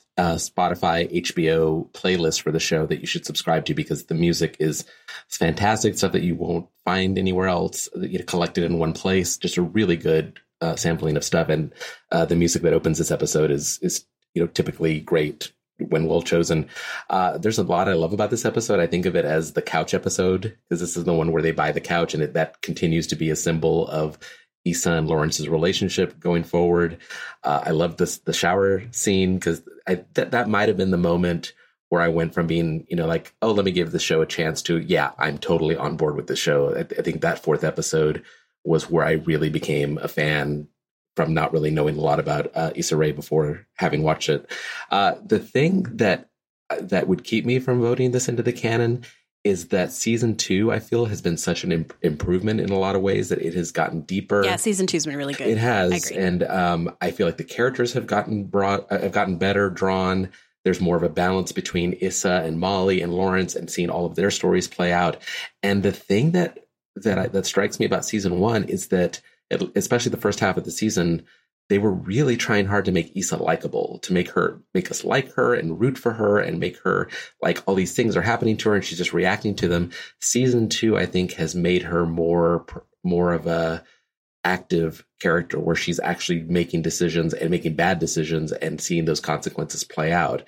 Speaker 7: Spotify HBO playlist for the show that you should subscribe to because the music is fantastic, stuff that you won't find anywhere else. Collected in one place. Just a really good sampling of stuff, and the music that opens this episode is typically great when well chosen. There's a lot I love about this episode. I think of it as the couch episode because this is the one where they buy the couch, and that continues to be a symbol of Issa and Lawrence's relationship going forward. I love the shower scene because that might have been the moment where I went from being, like, oh, let me give the show a chance to, yeah, I'm totally on board with the show. I think that fourth episode was where I really became a fan from not really knowing a lot about Issa Rae before having watched it. The thing that would keep me from voting this into the canon is that season 2, I feel, has been such an improvement in a lot of ways that it has gotten deeper.
Speaker 8: Yeah, season 2's been really good.
Speaker 7: It has.
Speaker 8: I agree.
Speaker 7: And I feel like the characters have gotten better drawn. There's more of a balance between Issa and Molly and Lawrence and seeing all of their stories play out. And the thing that strikes me about season 1 is that, especially the first half of the season, they were really trying hard to make Issa likable, to make us like her and root for her and make her like all these things are happening to her and she's just reacting to them. Season 2, I think, has made her more of a active character where she's actually making decisions and making bad decisions and seeing those consequences play out.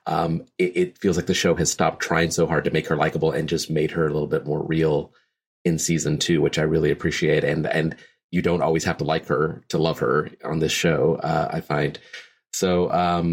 Speaker 7: It feels like the show has stopped trying so hard to make her likable and just made her a little bit more real in season 2, which I really appreciate. And you don't always have to like her to love her on this show, I find. So,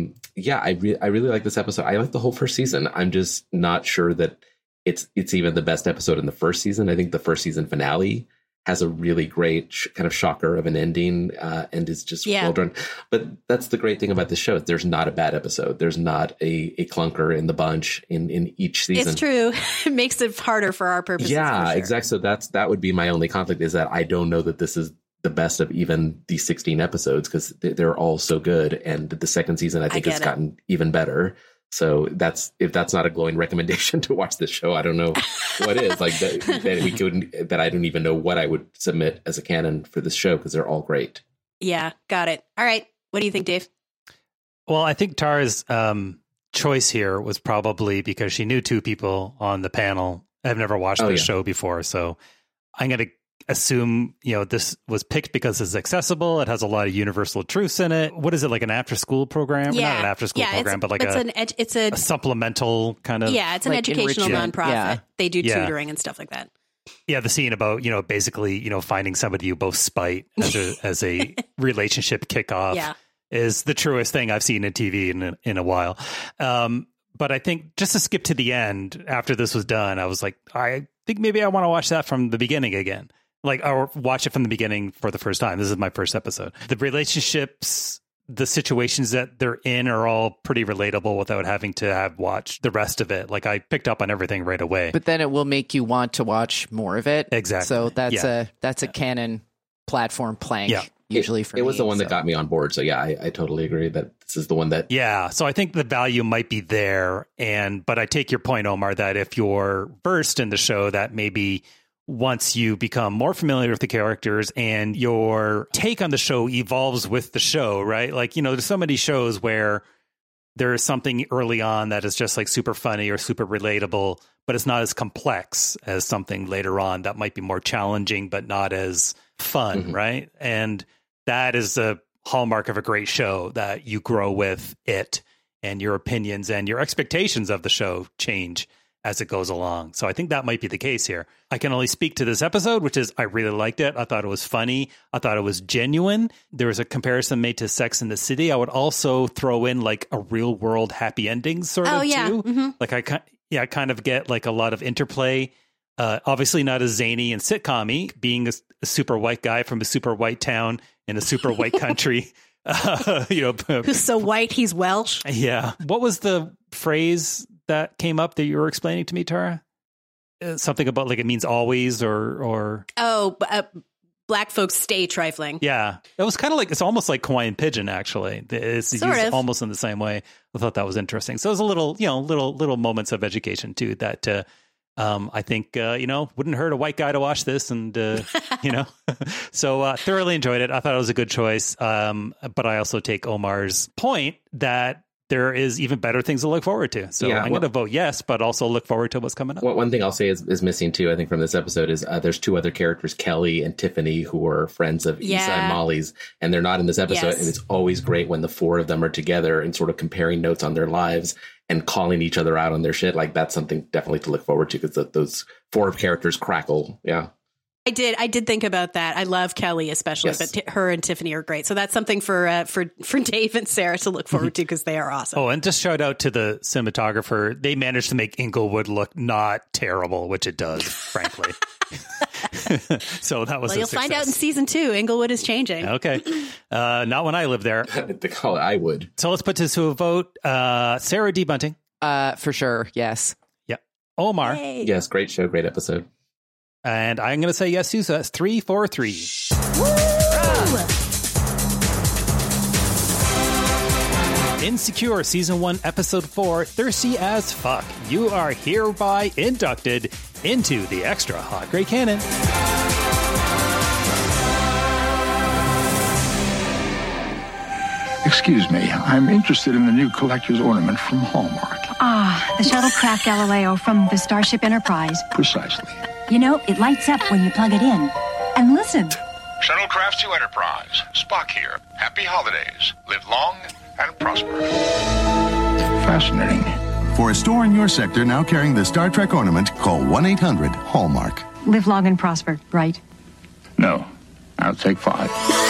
Speaker 7: I really like this episode. I like the whole first season. I'm just not sure that it's even the best episode in the first season. I think the first season finale has a really great kind of shocker of an ending and is just well done. But that's the great thing about this show. There's not a bad episode. There's not a clunker in the bunch in each season.
Speaker 8: It's true. It makes it harder for our purposes.
Speaker 7: Yeah,
Speaker 8: sure.
Speaker 7: exactly. So that would be my only conflict is that I don't know that this is the best of even these 16 episodes because they're all so good. And the second season, I think, has gotten even better. So if that's not a glowing recommendation to watch this show, I don't know what is. Like that I don't even know what I would submit as a canon for this show because they're all great.
Speaker 8: Yeah, got it. All right. What do you think, Dave?
Speaker 5: Well, I think Tara's choice here was probably because she knew 2 people on the panel. I've never watched this show before, so I'm going to assume this was picked because it's accessible. It has a lot of universal truths in it. What is it, like an after school program?
Speaker 8: Yeah.
Speaker 5: Not an after school program, but like
Speaker 8: it's a
Speaker 5: supplemental kind of.
Speaker 8: Yeah, it's an educational nonprofit. Yeah. They do tutoring and stuff like that.
Speaker 5: Yeah, the scene about basically finding somebody you both spite as a relationship kickoff is the truest thing I've seen in TV in a while. But I think just to skip to the end after this was done, I was like, I think maybe I want to watch that from the beginning again. Or watch it from the beginning for the first time. This is my first episode. The relationships, the situations that they're in are all pretty relatable without having to have watched the rest of it. Like I picked up on everything right away.
Speaker 6: But then it will make you want to watch more of it.
Speaker 5: Exactly.
Speaker 6: So that's a canon platform plank. Yeah. Usually for me.
Speaker 7: It was the one that got me on board. So yeah, I totally agree that this is the one that.
Speaker 5: Yeah. So I think the value might be there. But I take your point, Omar, that if you're versed in the show, that maybe once you become more familiar with the characters and your take on the show evolves with the show, right? Like, there's so many shows where there is something early on that is just like super funny or super relatable, but it's not as complex as something later on that might be more challenging, but not as fun, right? And that is a hallmark of a great show, that you grow with it and your opinions and your expectations of the show change as it goes along. So I think that might be the case here. I can only speak to this episode, which is I really liked it. I thought it was funny. I thought it was genuine. There was a comparison made to Sex and the City. I would also throw in like a real world happy ending sort of too. Mm-hmm. Like I kind of get like a lot of interplay. Obviously not as zany and sitcom-y, being a super white guy from a super white town in a super white country.
Speaker 8: Who's so white he's Welsh.
Speaker 5: Yeah. What was the phrase that came up that you were explaining to me, Tara? Something about like it means always or
Speaker 8: black folks stay trifling.
Speaker 5: Yeah. It was kind of like, it's almost like Hawaiian Pigeon, actually. It's used almost in the same way. I thought that was interesting. So it was a little, little moments of education too that, I think, wouldn't hurt a white guy to watch this and, so thoroughly enjoyed it. I thought it was a good choice. But I also take Omar's point that there is even better things to look forward to. So I'm going to vote yes, but also look forward to what's coming up.
Speaker 7: One thing I'll say is missing too, I think, from this episode is there's two other characters, Kelly and Tiffany, who are friends of Issa and Molly's, and they're not in this episode. Yes. And it's always great when the four of them are together and sort of comparing notes on their lives and calling each other out on their shit. Like, that's something definitely to look forward to, because those four characters crackle. Yeah.
Speaker 8: I did think about that. I love Kelly especially, but her and Tiffany are great. So that's something for Dave and Sarah to look forward to, because they are awesome.
Speaker 5: Oh, and just shout out to the cinematographer. They managed to make Inglewood look not terrible, which it does, frankly. So that was
Speaker 8: you'll find out in season 2. Inglewood is changing.
Speaker 5: Okay. Not when I live there.
Speaker 7: They call it I would.
Speaker 5: So let's put this to a vote. Sarah D. Bunting.
Speaker 6: For sure. Yes.
Speaker 5: Yeah. Omar.
Speaker 8: Yay.
Speaker 7: Yes. Great show. Great episode.
Speaker 5: And I'm going to say yes, too. So that's 3-4-3. Insecure Season 1, Episode 4, Thirsty as Fuck. You are hereby inducted into the Extra Hot Great Canon.
Speaker 16: Excuse me, I'm interested in the new collector's ornament from Hallmark.
Speaker 17: Ah, the shuttlecraft Galileo from the Starship Enterprise.
Speaker 16: Precisely.
Speaker 17: You know, it lights up when you plug it in. And listen.
Speaker 9: Shuttlecraft to Enterprise. Spock here. Happy holidays. Live long and prosper.
Speaker 16: Fascinating.
Speaker 18: For a store in your sector now carrying the Star Trek ornament, call 1-800-HALLMARK.
Speaker 17: Live long and prosper, right?
Speaker 16: No, I'll take 5.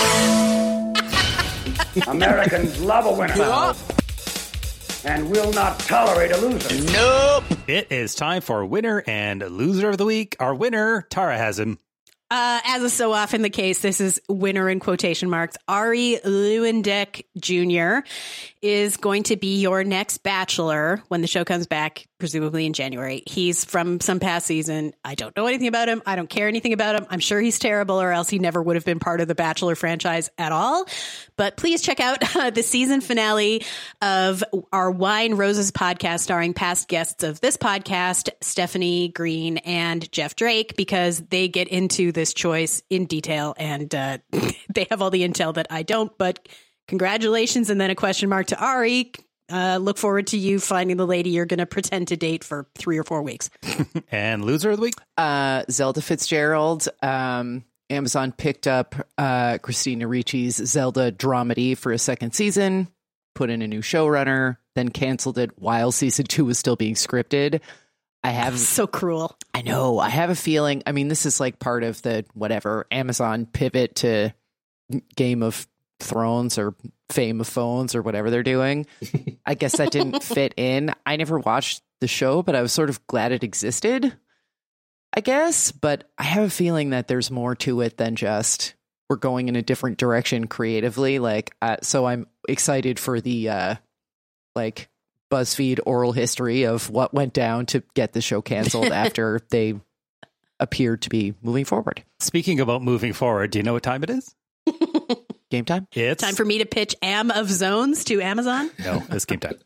Speaker 19: Americans love a winner. And will not tolerate a loser.
Speaker 5: Nope. It is time for winner and loser of the week. Our winner, Tara has him.
Speaker 8: As is so often the case, this is winner in quotation marks. Ari Lewandek Jr. is going to be your next Bachelor when the show comes back, presumably in January. He's from some past season. I don't know anything about him. I don't care anything about him. I'm sure he's terrible, or else he never would have been part of the Bachelor franchise at all. But please check out the season finale of our Wine Roses podcast, starring past guests of this podcast, Stephanie Green and Jeff Drake, because they get into this choice in detail, and they have all the intel that I don't. But congratulations, and then a question mark to Ari. Look forward to you finding the lady you're going to pretend to date for 3 or 4 weeks.
Speaker 5: And loser of the week?
Speaker 6: Zelda Fitzgerald. Amazon picked up Christina Ricci's Zelda dramedy for a second season, put in a new showrunner, then canceled it while season 2 was still being scripted.
Speaker 8: So cruel.
Speaker 6: I know. I have a feeling. I mean, this is like part of the Amazon pivot to Game of Thrones or Fame of Phones or whatever they're doing. I guess that didn't fit in. I never watched the show, but I was sort of glad it existed, I guess. But I have a feeling that there's more to it than just we're going in a different direction creatively. So I'm excited for the BuzzFeed oral history of what went down to get the show canceled after they appeared to be moving forward.
Speaker 5: Speaking about moving forward, do you know what time it is?
Speaker 6: Game time?
Speaker 5: It's
Speaker 8: time for me to pitch Am of Zones to Amazon.
Speaker 5: No, it's game time.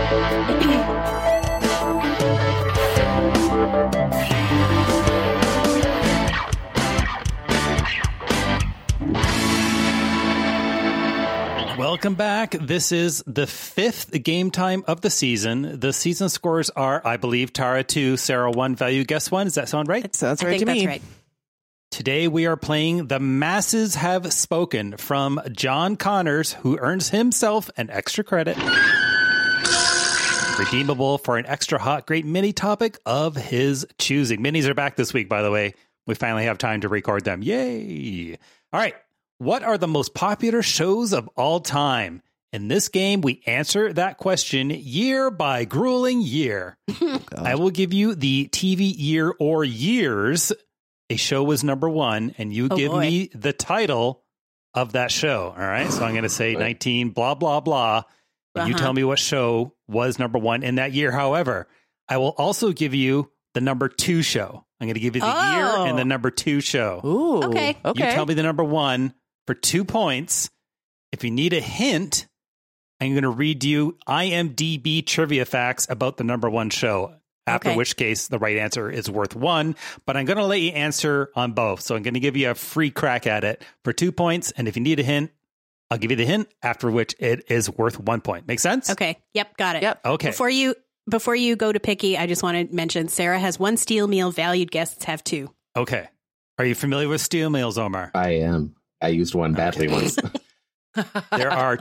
Speaker 5: Welcome back. This is the 5th game time of the season. The season scores are, I believe, Tara 2, Sarah 1, Value Guess 1. Does that sound right?
Speaker 6: It sounds right to me.
Speaker 8: That's right.
Speaker 5: Today we are playing The Masses Have Spoken from John Connors, who earns himself an extra credit. Redeemable for an extra hot, great mini topic of his choosing. Minis are back this week, by the way. We finally have time to record them. Yay! All right. What are the most popular shows of all time? In this game, we answer that question year by grueling year. I will give you the TV year or years a show was number one, and you give me the title of that show. All right. So I'm going to say 19, blah, blah, blah. And you tell me what show was number one in that year. However, I will also give you the number 2 show. I'm going to give you the year and the number 2 show.
Speaker 6: Ooh.
Speaker 8: Okay.
Speaker 5: You tell me the number 1 for 2 points. If you need a hint, I'm going to read you IMDb trivia facts about the number 1 show. After which case, the right answer is worth 1. But I'm going to let you answer on both. So I'm going to give you a free crack at it for 2 points. And if you need a hint, I'll give you the hint, after which it is worth 1 point. Make sense?
Speaker 8: Okay. Yep. Got it.
Speaker 6: Yep.
Speaker 5: Okay.
Speaker 8: Before you go to picky, I just want to mention Sarah has 1 steel meal. Valued guests have 2.
Speaker 5: Okay. Are you familiar with steel meals, Omar?
Speaker 7: I am. I used one badly once.
Speaker 5: There are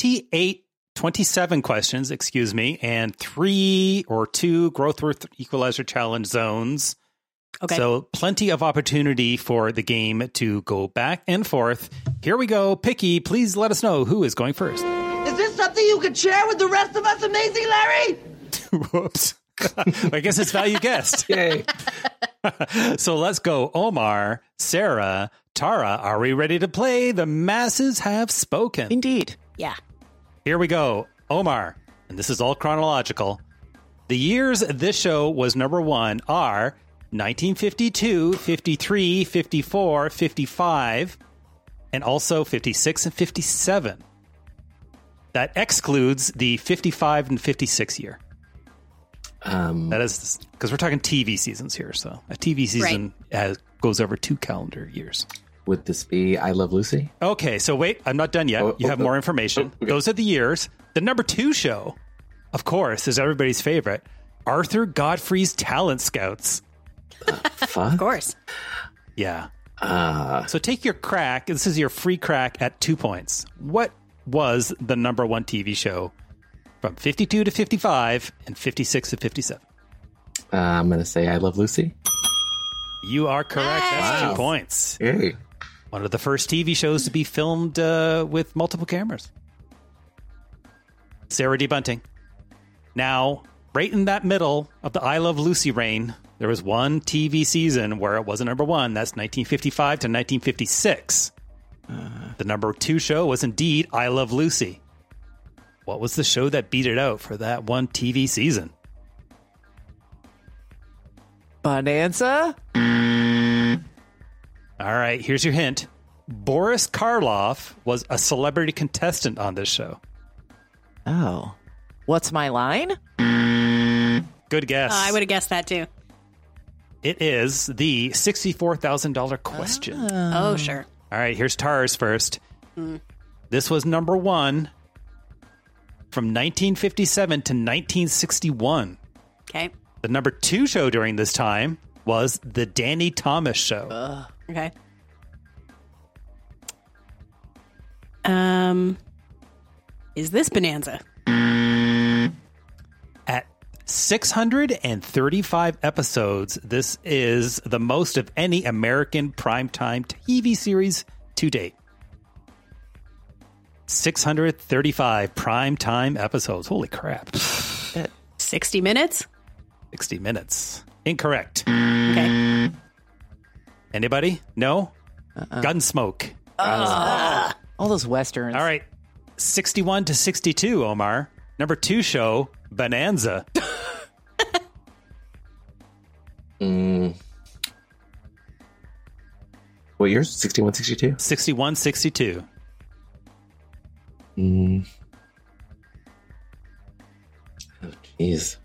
Speaker 5: 27 questions, and 3 or 2 growth worth equalizer challenge zones.
Speaker 8: Okay.
Speaker 5: So plenty of opportunity for the game to go back and forth. Here we go. Picky, please let us know who is going first.
Speaker 20: Is this something you could share with the rest of us, Amazing Larry?
Speaker 5: Whoops. I guess it's value guessed.
Speaker 7: Yay.
Speaker 5: So let's go. Omar, Sarah, Tara, are we ready to play? The masses have spoken.
Speaker 6: Indeed.
Speaker 8: Yeah.
Speaker 5: Here we go. Omar, and this is all chronological. The years this show was number 1 are 1952, 53, 54, 55, and also 56 and 57. That excludes the 55 and 56 year. That is because we're talking TV seasons here. So a TV season goes over 2 calendar years.
Speaker 7: Would this be I Love Lucy?
Speaker 5: Okay, so wait, I'm not done yet. You have more information.
Speaker 7: Okay.
Speaker 5: Those are the years. The number 2 show, of course, is everybody's favorite, Arthur Godfrey's Talent Scouts.
Speaker 7: Fuck?
Speaker 8: Of course.
Speaker 5: Yeah. So take your crack. This is your free crack at 2 points. What was the number 1 TV show from 52 to 55 and 56 to 57?
Speaker 7: I'm going to say I Love Lucy.
Speaker 5: You are correct. That's
Speaker 7: Wow.
Speaker 5: 2 points.
Speaker 7: Hey.
Speaker 5: One of the first TV shows to be filmed with multiple cameras. Sarah D. Bunting. Now, right in that middle of the I Love Lucy reign, there was one TV season where it wasn't number 1. That's 1955 to 1956. The number 2 show was indeed I Love Lucy. What was the show that beat it out for that one TV season?
Speaker 6: Bonanza?
Speaker 5: All right, here's your hint. Boris Karloff was a celebrity contestant on this show.
Speaker 6: Oh. What's my line?
Speaker 5: Good guess.
Speaker 8: I would have guessed that too.
Speaker 5: It is the $64,000 question.
Speaker 8: Oh, sure.
Speaker 5: All right, here's Tara's first. This was number 1 from 1957 to 1961.
Speaker 8: Okay.
Speaker 5: The number 2 show during this time was The Danny Thomas Show.
Speaker 8: Okay. Is this Bonanza?
Speaker 5: At 635 episodes, this is the most of any American primetime TV series to date. 635 primetime episodes. Holy crap.
Speaker 8: 60 Minutes?
Speaker 5: 60 Minutes. Incorrect.
Speaker 8: Okay.
Speaker 5: Anybody? No? Gunsmoke.
Speaker 6: All those westerns.
Speaker 5: All right. 61 to 62, Omar. Number 2 show, Bonanza.
Speaker 7: What years? 61, 62?
Speaker 5: 61, 62.
Speaker 7: Oh, jeez.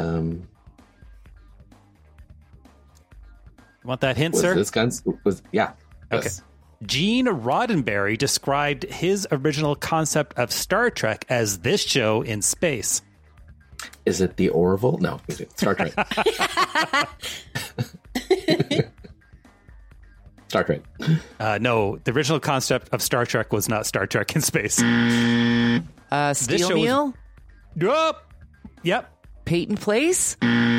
Speaker 5: Want that hint,
Speaker 7: Was
Speaker 5: sir?
Speaker 7: this guns? Yeah.
Speaker 5: Okay.
Speaker 7: Yes.
Speaker 5: Gene Roddenberry described his original concept of Star Trek as this show in space.
Speaker 7: Is it the Orville? No, Star Trek. Star Trek.
Speaker 5: No, the original concept of Star Trek was not Star Trek in space.
Speaker 6: Steel Meal?
Speaker 5: Yep.
Speaker 6: Peyton Place?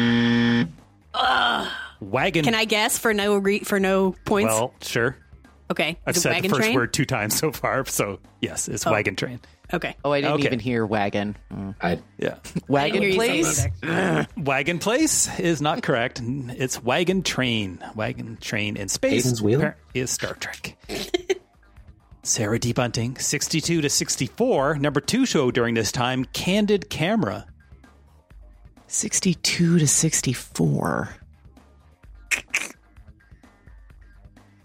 Speaker 5: Wagon.
Speaker 8: Can I guess for no points?
Speaker 5: Well, sure.
Speaker 8: Okay.
Speaker 5: I've
Speaker 8: The
Speaker 5: said the
Speaker 8: Wagon
Speaker 5: first
Speaker 8: Train?
Speaker 5: word 2 times so far, so yes, it's Wagon Train.
Speaker 8: Okay.
Speaker 6: Oh, I didn't
Speaker 5: Okay.
Speaker 6: even hear wagon.
Speaker 5: Yeah.
Speaker 6: Wagon
Speaker 8: I didn't hear you
Speaker 6: Place?
Speaker 8: say either.
Speaker 5: Wagon Place is not correct. It's Wagon Train. Wagon Train in space
Speaker 7: Hayden's Wheel?
Speaker 5: is Star Trek. Sarah D. Bunting, 62 to 64. Number 2 show during this time, Candid Camera.
Speaker 6: 62 to 64.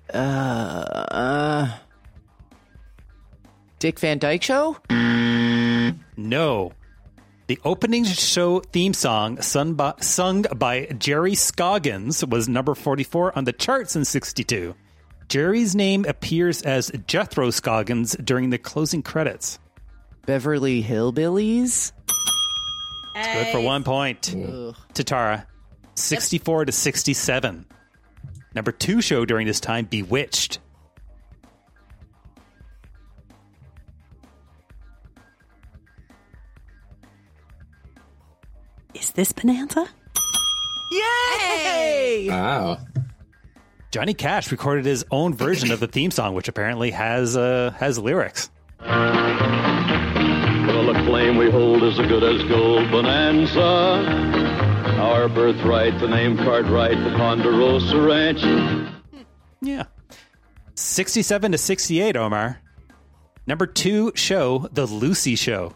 Speaker 6: Dick Van Dyke Show?
Speaker 5: No. The opening show theme song sung by Jerry Scoggins was number 44 on the charts in 1962. Jerry's name appears as Jethro Scoggins during the closing credits.
Speaker 6: Beverly Hillbillies?
Speaker 5: It's good for 1 point. To Tara. 64 to 67. Number 2 show during this time, Bewitched.
Speaker 8: Is this Bonanza?
Speaker 6: Yay!
Speaker 7: Wow.
Speaker 5: Johnny Cash recorded his own version of the theme song, which apparently has lyrics.
Speaker 21: Well, the claim we hold is as good as gold, Bonanza. Our birthright, the name card right, the Ponderosa Ranch.
Speaker 5: Yeah. 67 to 68, Omar. Number 2 show, The Lucy Show.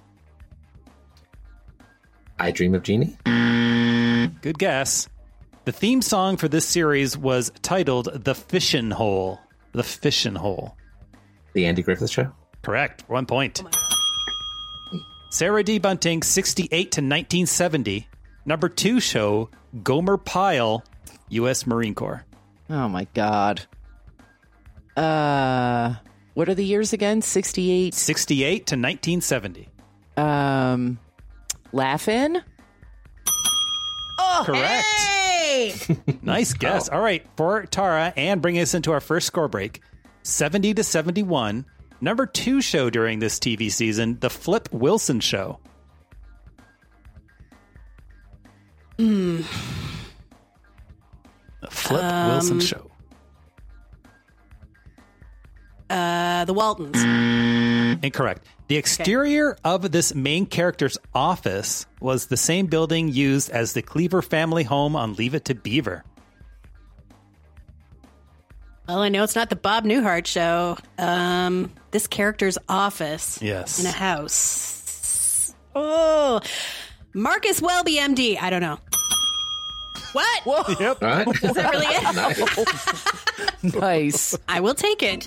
Speaker 7: I Dream of Jeannie?
Speaker 5: Good guess. The theme song for this series was titled The Fishin' Hole. The Fishin' Hole.
Speaker 7: The Andy Griffith Show?
Speaker 5: Correct. 1 point. Sarah D. Bunting, 68 to 1970. Number 2 show, Gomer Pyle, U.S. Marine Corps.
Speaker 6: Oh, my God. What are the years again? 68?
Speaker 5: 68 to 1970.
Speaker 6: Laugh-In?
Speaker 8: Oh,
Speaker 5: correct.
Speaker 8: Hey!
Speaker 5: Nice guess. All right, for Tara, and bringing us into our first score break, 70 to 71. Number 2 show during this TV season, The Flip Wilson Show.
Speaker 8: Hmm.
Speaker 5: The Flip Wilson Show.
Speaker 8: The Waltons.
Speaker 5: Incorrect. The exterior of this main character's office was the same building used as the Cleaver family home on Leave It to Beaver.
Speaker 8: Well, I know it's not the Bob Newhart Show. This character's office.
Speaker 5: Yes.
Speaker 8: In a house. Oh, Marcus Welby, MD. I don't know. What?
Speaker 6: Whoa.
Speaker 5: Yep.
Speaker 7: Right.
Speaker 8: Is that really it?
Speaker 6: Nice.
Speaker 8: I will take it.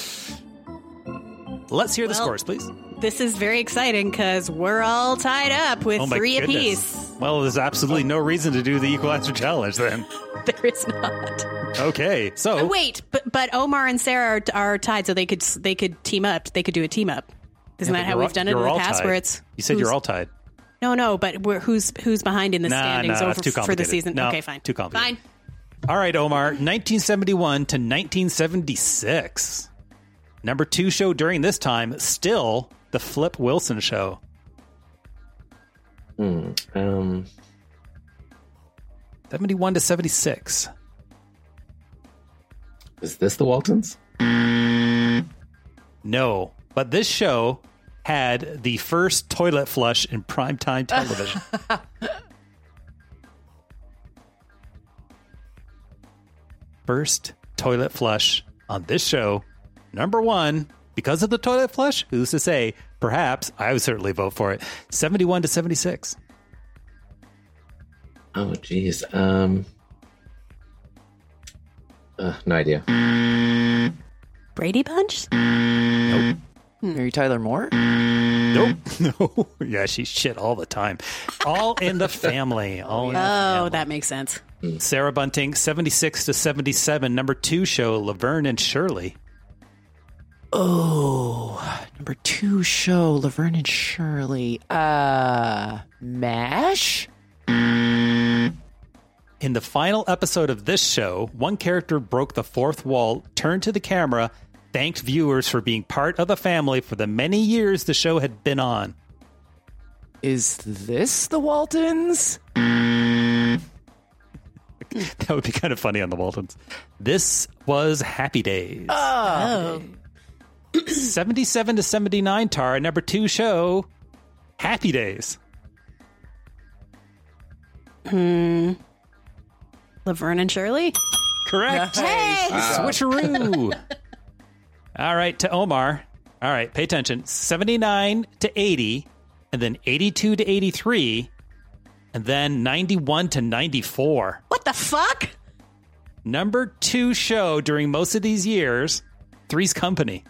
Speaker 5: Let's hear the scores, please.
Speaker 8: This is very exciting because we're all tied up with
Speaker 5: Oh my
Speaker 8: 3
Speaker 5: goodness.
Speaker 8: apiece.
Speaker 5: Well, there's absolutely no reason to do the Equalizer Challenge then.
Speaker 8: There is not.
Speaker 5: Okay, so
Speaker 8: Wait, but Omar and Sarah are tied, so they could team up. They could do a team up. Isn't
Speaker 5: Yeah,
Speaker 8: that
Speaker 5: but
Speaker 8: how we've done it in
Speaker 5: you're
Speaker 8: the
Speaker 5: all
Speaker 8: past?
Speaker 5: tied.
Speaker 8: Where it's
Speaker 5: You said you're all tied.
Speaker 8: No, but who's behind in the standings
Speaker 5: Nah,
Speaker 8: over
Speaker 5: it's too
Speaker 8: for the
Speaker 5: complicated.
Speaker 8: season?
Speaker 5: No,
Speaker 8: Okay, fine.
Speaker 5: too complicated.
Speaker 8: Fine.
Speaker 5: All right, Omar, 1971 to 1976. Number 2 show during this time, still The Flip Wilson Show. 71 to 76.
Speaker 7: Is this the Waltons?
Speaker 5: No, but this show had the first toilet flush in primetime television. First toilet flush on this show. Number 1, because of the toilet flush, who's to say? Perhaps. I would certainly vote for it. 71 to 76.
Speaker 7: Oh, geez. No idea.
Speaker 8: Brady Bunch?
Speaker 5: Nope.
Speaker 6: Mary Tyler Moore?
Speaker 5: Nope. No. Yeah, she's shit all the time. All in the Family. All in the family.
Speaker 8: That makes sense.
Speaker 5: Sarah Bunting, 76 to 77. Number 2 show, Laverne and Shirley.
Speaker 6: Oh, number 2 show, Laverne and Shirley. MASH?
Speaker 5: In the final episode of this show, one character broke the fourth wall, turned to the camera, thanked viewers for being part of the family for the many years the show had been on.
Speaker 6: Is this the Waltons?
Speaker 5: That would be kind of funny on the Waltons. This was Happy Days.
Speaker 8: Oh.
Speaker 5: 77 to 79, Tara. Number 2 show, Happy Days.
Speaker 8: Laverne and Shirley?
Speaker 5: Correct.
Speaker 8: Hey!
Speaker 5: Wow. Switcheroo. All right, to Omar. All right, pay attention. 79 to 80, and then 82 to 83, and then 91 to 94.
Speaker 8: What the fuck?
Speaker 5: Number 2 show during most of these years, Three's Company.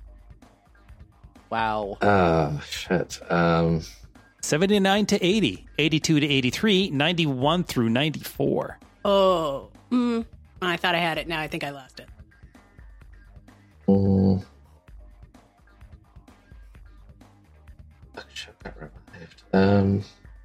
Speaker 6: Wow.
Speaker 7: Oh, shit.
Speaker 5: 79 to 80, 82 to 83, 91 through 94.
Speaker 8: Oh. I thought I had it. Now I think I lost it.
Speaker 7: Oh, show got revived.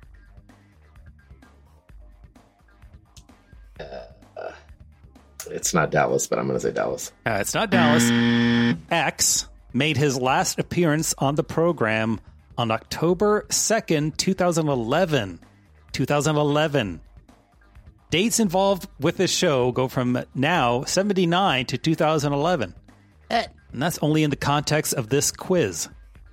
Speaker 7: It's not Dallas, but I'm going to say Dallas.
Speaker 5: It's not Dallas. X made his last appearance on the program on October 2nd, 2011. 2011. Dates involved with this show go from now 79 to 2011. And that's only in the context of this quiz.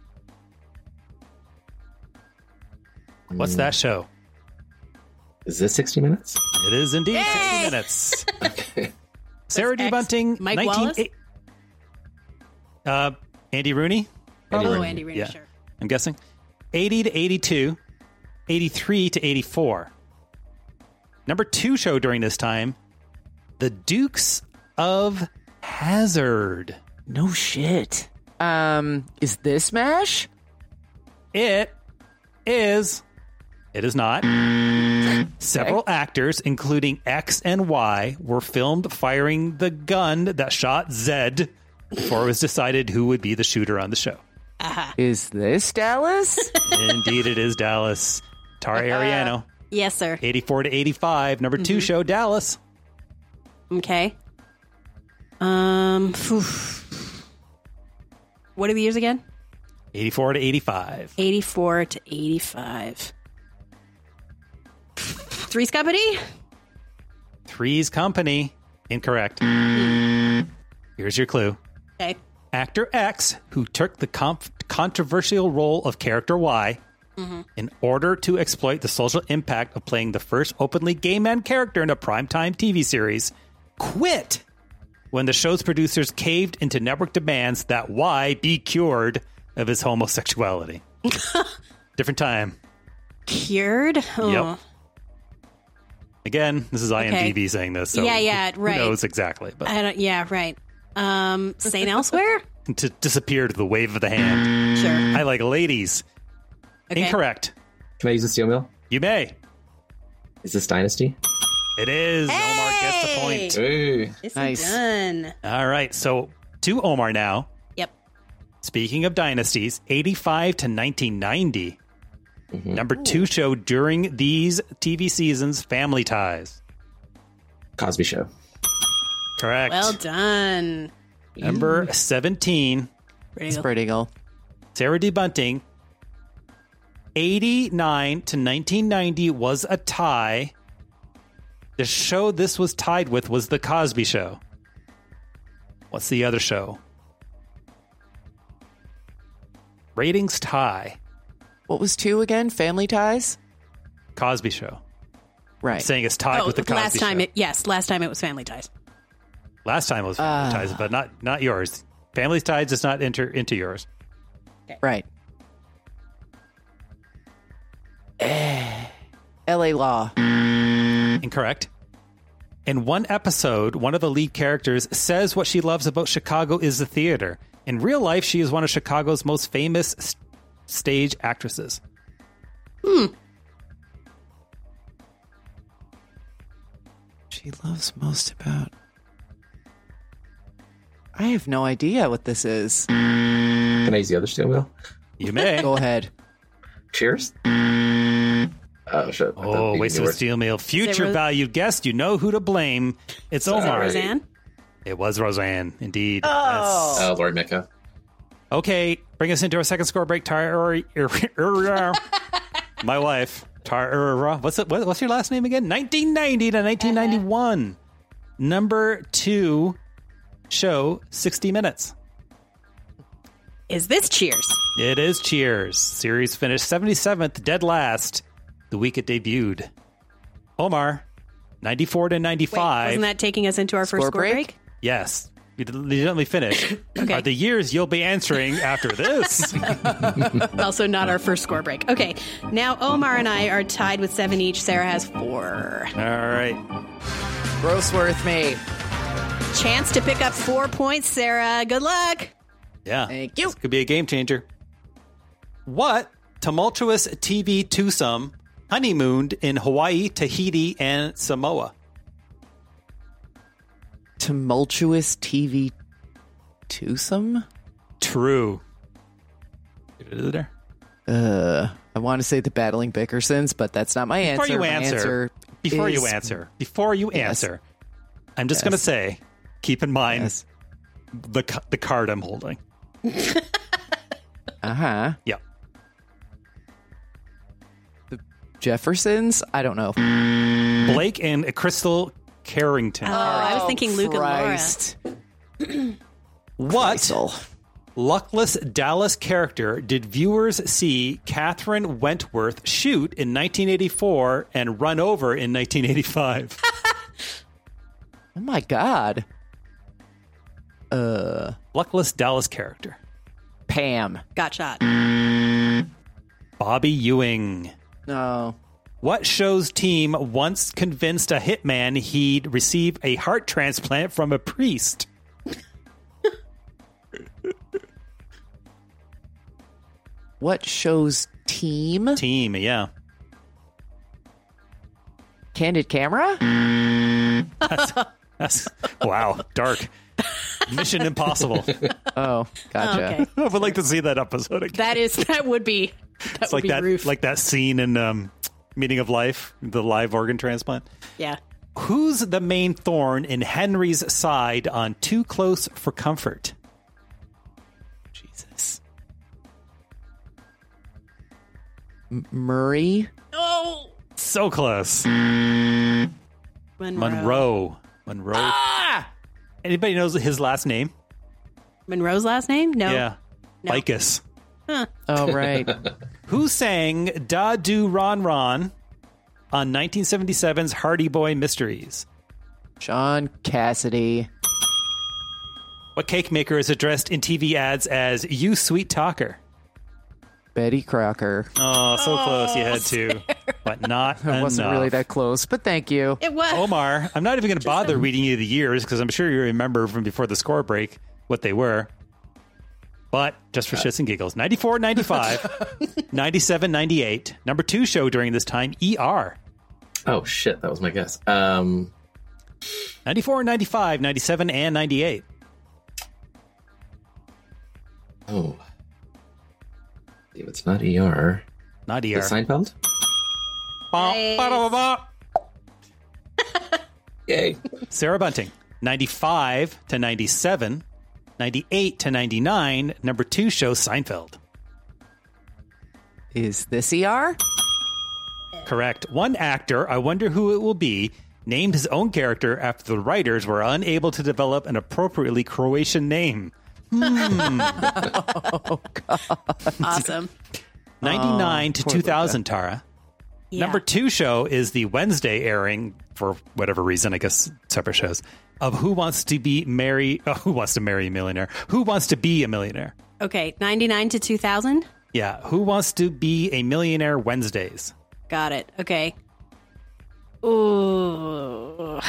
Speaker 5: What's that show?
Speaker 7: Is this 60 Minutes?
Speaker 5: It is indeed 60 Minutes.
Speaker 7: Okay.
Speaker 5: Sarah D. Bunting,
Speaker 8: Mike Wallace?
Speaker 5: Andy Rooney?
Speaker 8: Andy Rooney,
Speaker 5: yeah,
Speaker 8: sure.
Speaker 5: I'm guessing. 80 to 82, 83 to 84. Number 2 show during this time, The Dukes of Hazzard.
Speaker 6: No shit. Is this MASH?
Speaker 5: It is not. Several actors, including X and Y, were filmed firing the gun that shot Zed before it was decided who would be the shooter on the show.
Speaker 6: Is this Dallas?
Speaker 5: Indeed, it is Dallas. Tara Ariano.
Speaker 8: Yes, sir.
Speaker 5: 84 to 85. Number 2 show, Dallas.
Speaker 8: Okay. What are the years again?
Speaker 5: 84 to 85.
Speaker 8: 84 to 85. Three's Company?
Speaker 5: Three's Company. Incorrect. Here's your clue.
Speaker 8: Okay.
Speaker 5: Actor X, who took the controversial role of character Y, in order to exploit the social impact of playing the first openly gay man character in a primetime TV series, quit when the show's producers caved into network demands that Y be cured of his homosexuality. Different time.
Speaker 8: Cured? Oh.
Speaker 5: Yep. Again, this is IMDb saying this, so
Speaker 8: right.
Speaker 5: who knows exactly. But
Speaker 8: I don't. Yeah, right. Saint Elsewhere?
Speaker 5: To disappear to the wave of the hand.
Speaker 8: Sure.
Speaker 5: I like ladies.
Speaker 8: Okay.
Speaker 5: Incorrect.
Speaker 7: Can I use a steel mill?
Speaker 5: You may.
Speaker 7: Is this Dynasty?
Speaker 5: It is.
Speaker 8: Hey!
Speaker 5: Omar gets the point.
Speaker 7: Hey.
Speaker 8: It's
Speaker 6: Nice.
Speaker 8: done.
Speaker 5: All right, so to Omar now.
Speaker 8: Yep.
Speaker 5: Speaking of dynasties, 85 to 1990. Number 2 show during these TV seasons, Family Ties.
Speaker 7: Cosby Show.
Speaker 5: Correct.
Speaker 8: Well done.
Speaker 5: Number 17.
Speaker 6: Spread Eagle.
Speaker 5: Sarah D. Bunting. 89 to 1990 was a tie. The show this was tied with was The Cosby Show. What's the other show? Ratings tie.
Speaker 6: What was 2 again? Family Ties?
Speaker 5: Cosby Show.
Speaker 6: Right.
Speaker 5: I'm saying it's tied with The Cosby
Speaker 8: last time
Speaker 5: Show.
Speaker 8: last time it was Family Ties.
Speaker 5: Last time it was Family Ties, but not yours. Family Ties does not enter into yours.
Speaker 6: Right. LA Law.
Speaker 5: Incorrect. In one episode, one of the lead characters says what she loves about Chicago is the theater. In real life, she is one of Chicago's most famous stage actresses.
Speaker 6: She loves most about... I have no idea what this is.
Speaker 7: Can I use the other steel mill?
Speaker 5: You may.
Speaker 6: Go ahead.
Speaker 7: Cheers. Oh, shit.
Speaker 5: Oh, wasted a steel meal. Future
Speaker 8: Ro-
Speaker 5: valued guest, you know who to blame. It's Omar.
Speaker 8: Roseanne?
Speaker 5: It was Roseanne, indeed.
Speaker 7: Oh, Lori Mecca.
Speaker 5: Okay, bring us into our second score break. My wife. What's your last name again? 1990 to 1991. Number 2 show, 60 Minutes.
Speaker 8: Is this Cheers?
Speaker 5: It is Cheers. Series finished 77th, dead last, the week it debuted. Omar, 94 to 95.
Speaker 8: Wasn't that taking us into our first score break?
Speaker 5: Yes. You didn't let me finish.
Speaker 8: Okay.
Speaker 5: Are the years you'll be answering after this.
Speaker 8: Also not our first score break. Okay. Now Omar and I are tied with 7 each. Sarah has 4.
Speaker 5: All right.
Speaker 6: Grossworth me.
Speaker 8: Chance to pick up 4 points, Sarah. Good luck.
Speaker 5: Yeah.
Speaker 6: Thank you.
Speaker 5: This could be a game changer. What tumultuous TV twosome honeymooned in Hawaii, Tahiti, and Samoa?
Speaker 6: Tumultuous TV twosome?
Speaker 5: True. Is it there?
Speaker 6: I want to say the Battling Bickersons, but that's not my answer.
Speaker 5: Before you answer, I'm just going to say, keep in mind the card I'm holding.
Speaker 6: Uh-huh.
Speaker 5: Yeah.
Speaker 6: The Jeffersons? I don't know.
Speaker 5: Blake and Crystal Carrington.
Speaker 8: Oh, I was thinking Luke
Speaker 6: Christ.
Speaker 8: and Laura.
Speaker 5: What luckless Dallas character did viewers see Catherine Wentworth shoot in 1984 and run over in 1985?
Speaker 6: Oh my God.
Speaker 5: Luckless Dallas character.
Speaker 6: Pam.
Speaker 8: Got shot.
Speaker 5: Bobby Ewing.
Speaker 6: No.
Speaker 5: What show's team once convinced a hitman he'd receive a heart transplant from a priest?
Speaker 6: What show's team?
Speaker 5: Team, yeah.
Speaker 6: Candid Camera?
Speaker 5: That's wow, dark. Mission Impossible.
Speaker 6: Oh, gotcha.
Speaker 8: Okay.
Speaker 5: I would like to see that episode again.
Speaker 8: That would be
Speaker 5: It's like that,
Speaker 8: roof.
Speaker 5: like that scene in Meaning of Life, the live organ transplant.
Speaker 8: Yeah.
Speaker 5: Who's the main thorn in Henry's side on Too Close for Comfort? Jesus.
Speaker 6: Murray?
Speaker 8: Oh,
Speaker 5: So close.
Speaker 8: Monroe.
Speaker 5: Monroe. Ah! Anybody knows his last name?
Speaker 8: Monroe's last name? No.
Speaker 5: Yeah.
Speaker 8: No.
Speaker 5: Ficus.
Speaker 8: Huh.
Speaker 6: Oh, right.
Speaker 5: Who sang Da Do Ron Ron on 1977's Hardy Boy Mysteries?
Speaker 6: John Cassidy.
Speaker 5: What cake maker is addressed in TV ads as You Sweet Talker?
Speaker 6: Betty Crocker.
Speaker 5: Oh, so close. You had to. But not
Speaker 6: I wasn't
Speaker 5: enough.
Speaker 6: really that close, but thank you.
Speaker 8: It was.
Speaker 5: Omar, I'm not even going to bother reading you the years because I'm sure you remember from before the score break what they were. But just for shits and giggles, 94, 95, 97, 98. Number 2 show during this time, ER.
Speaker 7: Oh, shit. That was my guess.
Speaker 5: 94, 95, 97, and 98.
Speaker 7: Oh. If it's not ER.
Speaker 5: Not ER.
Speaker 7: Is it Seinfeld?
Speaker 5: Nice.
Speaker 7: Yay.
Speaker 5: Sarah Bunting, 95 to 97, 98 to 99. Number 2 show, Seinfeld.
Speaker 6: Is this ER?
Speaker 5: Correct. One actor, I wonder who it will be, named his own character after the writers were unable to develop an appropriately Croatian name.
Speaker 6: Oh, God.
Speaker 8: Awesome.
Speaker 5: 99 to 2000, Tara.
Speaker 8: Yeah.
Speaker 5: Number 2 show is the Wednesday airing, for whatever reason, I guess separate shows, of Who Wants to Marry a Millionaire? Who Wants to Be a Millionaire?
Speaker 8: Okay, 99 to 2000?
Speaker 5: Yeah, Who Wants to Be a Millionaire Wednesdays?
Speaker 8: Got it. Okay. Ooh.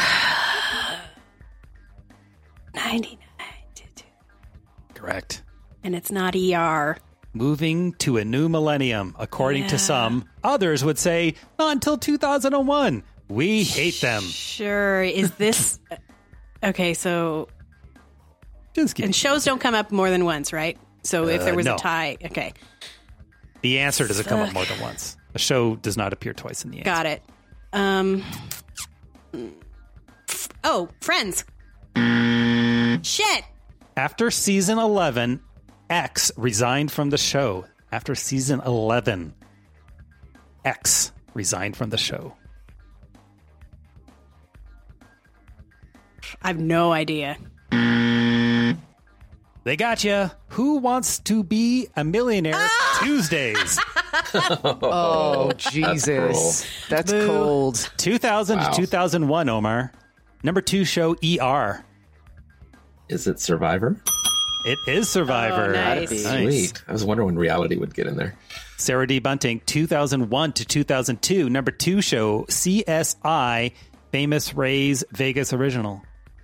Speaker 8: 99 to 2.
Speaker 5: Correct.
Speaker 8: And it's not ER.
Speaker 5: Moving to a new millennium, according to some. Others would say, not until 2001. We hate them.
Speaker 8: Sure. Is this... Okay, so...
Speaker 5: Just kidding.
Speaker 8: And shows don't come up more than once, right? So if there was
Speaker 5: no.
Speaker 8: a tie... Okay.
Speaker 5: The answer doesn't come up more than once. A show does not appear twice in the answer.
Speaker 8: Got it. Oh, Friends. Shit.
Speaker 5: After season 11, X resigned from the show. After season 11, X resigned from the show.
Speaker 8: I have no idea.
Speaker 5: They got you. Who Wants to Be a Millionaire Tuesdays?
Speaker 6: Oh, Jesus. That's
Speaker 8: Boo.
Speaker 6: cold.
Speaker 5: 2000 to 2001, Omar. Number 2 show, ER.
Speaker 7: Is it Survivor?
Speaker 5: It is Survivor.
Speaker 8: Oh, nice.
Speaker 7: Sweet. I was wondering when reality would get in there.
Speaker 5: Sarah D. Bunting, 2001 to 2002. Number 2 show, CSI Famous Ray's Vegas original?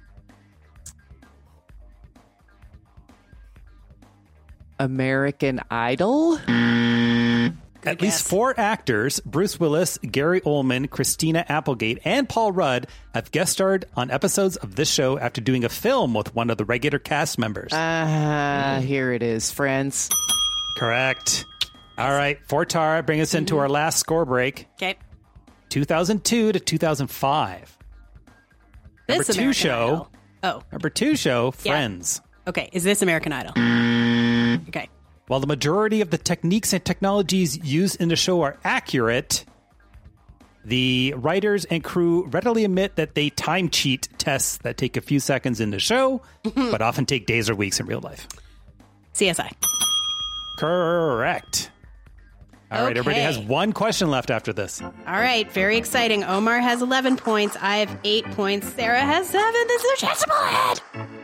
Speaker 6: American Idol?
Speaker 5: At least 4 actors, Bruce Willis, Gary Oldman, Christina Applegate, and Paul Rudd, have guest starred on episodes of this show after doing a film with one of the regular cast members.
Speaker 6: Here it is, Friends.
Speaker 5: Correct. All right, for Tara, bring us into our last score break.
Speaker 8: Okay.
Speaker 5: 2002 to 2005. Number
Speaker 8: This
Speaker 5: 2
Speaker 8: American
Speaker 5: show.
Speaker 8: Idol. Oh.
Speaker 5: Number 2 show,
Speaker 8: Yeah.
Speaker 5: Friends.
Speaker 8: Okay, is this American Idol? Okay.
Speaker 5: While the majority of the techniques and technologies used in the show are accurate, the writers and crew readily admit that they time cheat tests that take a few seconds in the show, but often take days or weeks in real life.
Speaker 8: CSI.
Speaker 5: Correct. All right, everybody has 1 question left after this.
Speaker 8: All right, very exciting. Omar has 11 points. I have 8 points. Sarah has 7. This is a chance to pull ahead.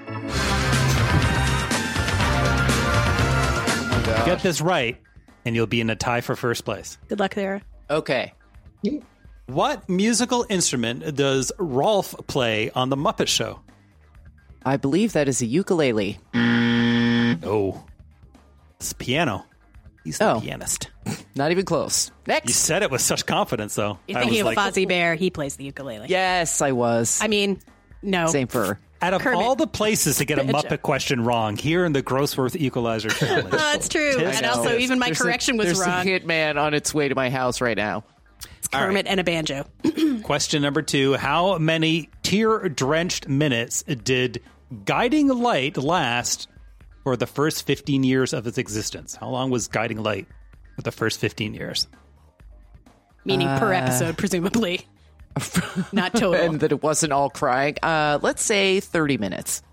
Speaker 5: Get this right, and you'll be in a tie for first place.
Speaker 8: Good luck, Sarah.
Speaker 6: Okay.
Speaker 5: What musical instrument does Rolf play on The Muppet Show?
Speaker 6: I believe that is a ukulele.
Speaker 5: Oh. It's piano. He's the pianist.
Speaker 6: Not even close. Next.
Speaker 5: You said it with such confidence, though.
Speaker 8: You're thinking of Fozzie Bear. He plays the ukulele.
Speaker 6: Yes, I was.
Speaker 8: I mean, no.
Speaker 6: Same for her.
Speaker 5: Out of
Speaker 8: Kermit.
Speaker 5: all the places to get a Muppet question wrong, here in the Grossworth Equalizer Challenge.
Speaker 8: That's true. And also, even my correction was
Speaker 6: there's
Speaker 8: wrong.
Speaker 6: There's a hitman on its way to my house right now.
Speaker 8: It's Kermit and a banjo.
Speaker 5: Question number 2. How many tear-drenched minutes did Guiding Light last for the first 15 years of its existence? How long was Guiding Light for the first 15 years?
Speaker 8: Meaning per episode, presumably. Not total.
Speaker 6: And that it wasn't all crying. Let's say 30 minutes.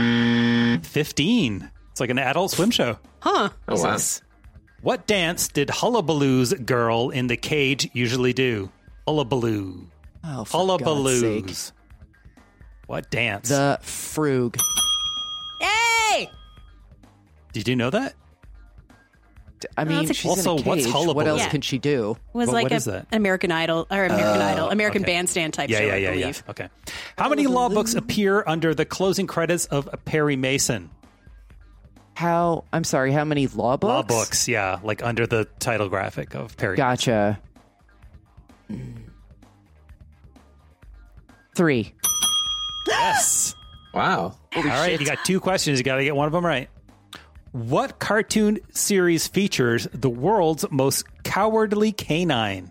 Speaker 5: 15. It's like an Adult Swim show.
Speaker 8: Huh.
Speaker 7: Oh, wow.
Speaker 5: What dance did Hullabaloo's girl in the cage usually do? Hullabaloo.
Speaker 6: Oh, for God's sake.
Speaker 5: Hullabaloos. What dance?
Speaker 6: The Frug.
Speaker 8: Yay!
Speaker 5: Did you know that?
Speaker 6: I mean, she's
Speaker 5: also,
Speaker 6: in a cage.
Speaker 5: what's Hullabaloo?
Speaker 6: What else can she do?
Speaker 8: It was like
Speaker 5: what is
Speaker 8: an
Speaker 5: that?
Speaker 8: American Idol, or American Bandstand type show, I believe.
Speaker 5: Okay. How many law books appear under the closing credits of Perry Mason?
Speaker 6: I'm sorry, how many law books?
Speaker 5: Law books, yeah, like under the title graphic of Perry.
Speaker 6: Gotcha. 3.
Speaker 5: Yes.
Speaker 7: Wow.
Speaker 5: All right, you got 2 questions. You got to get one of them right. What cartoon series features the world's most cowardly canine?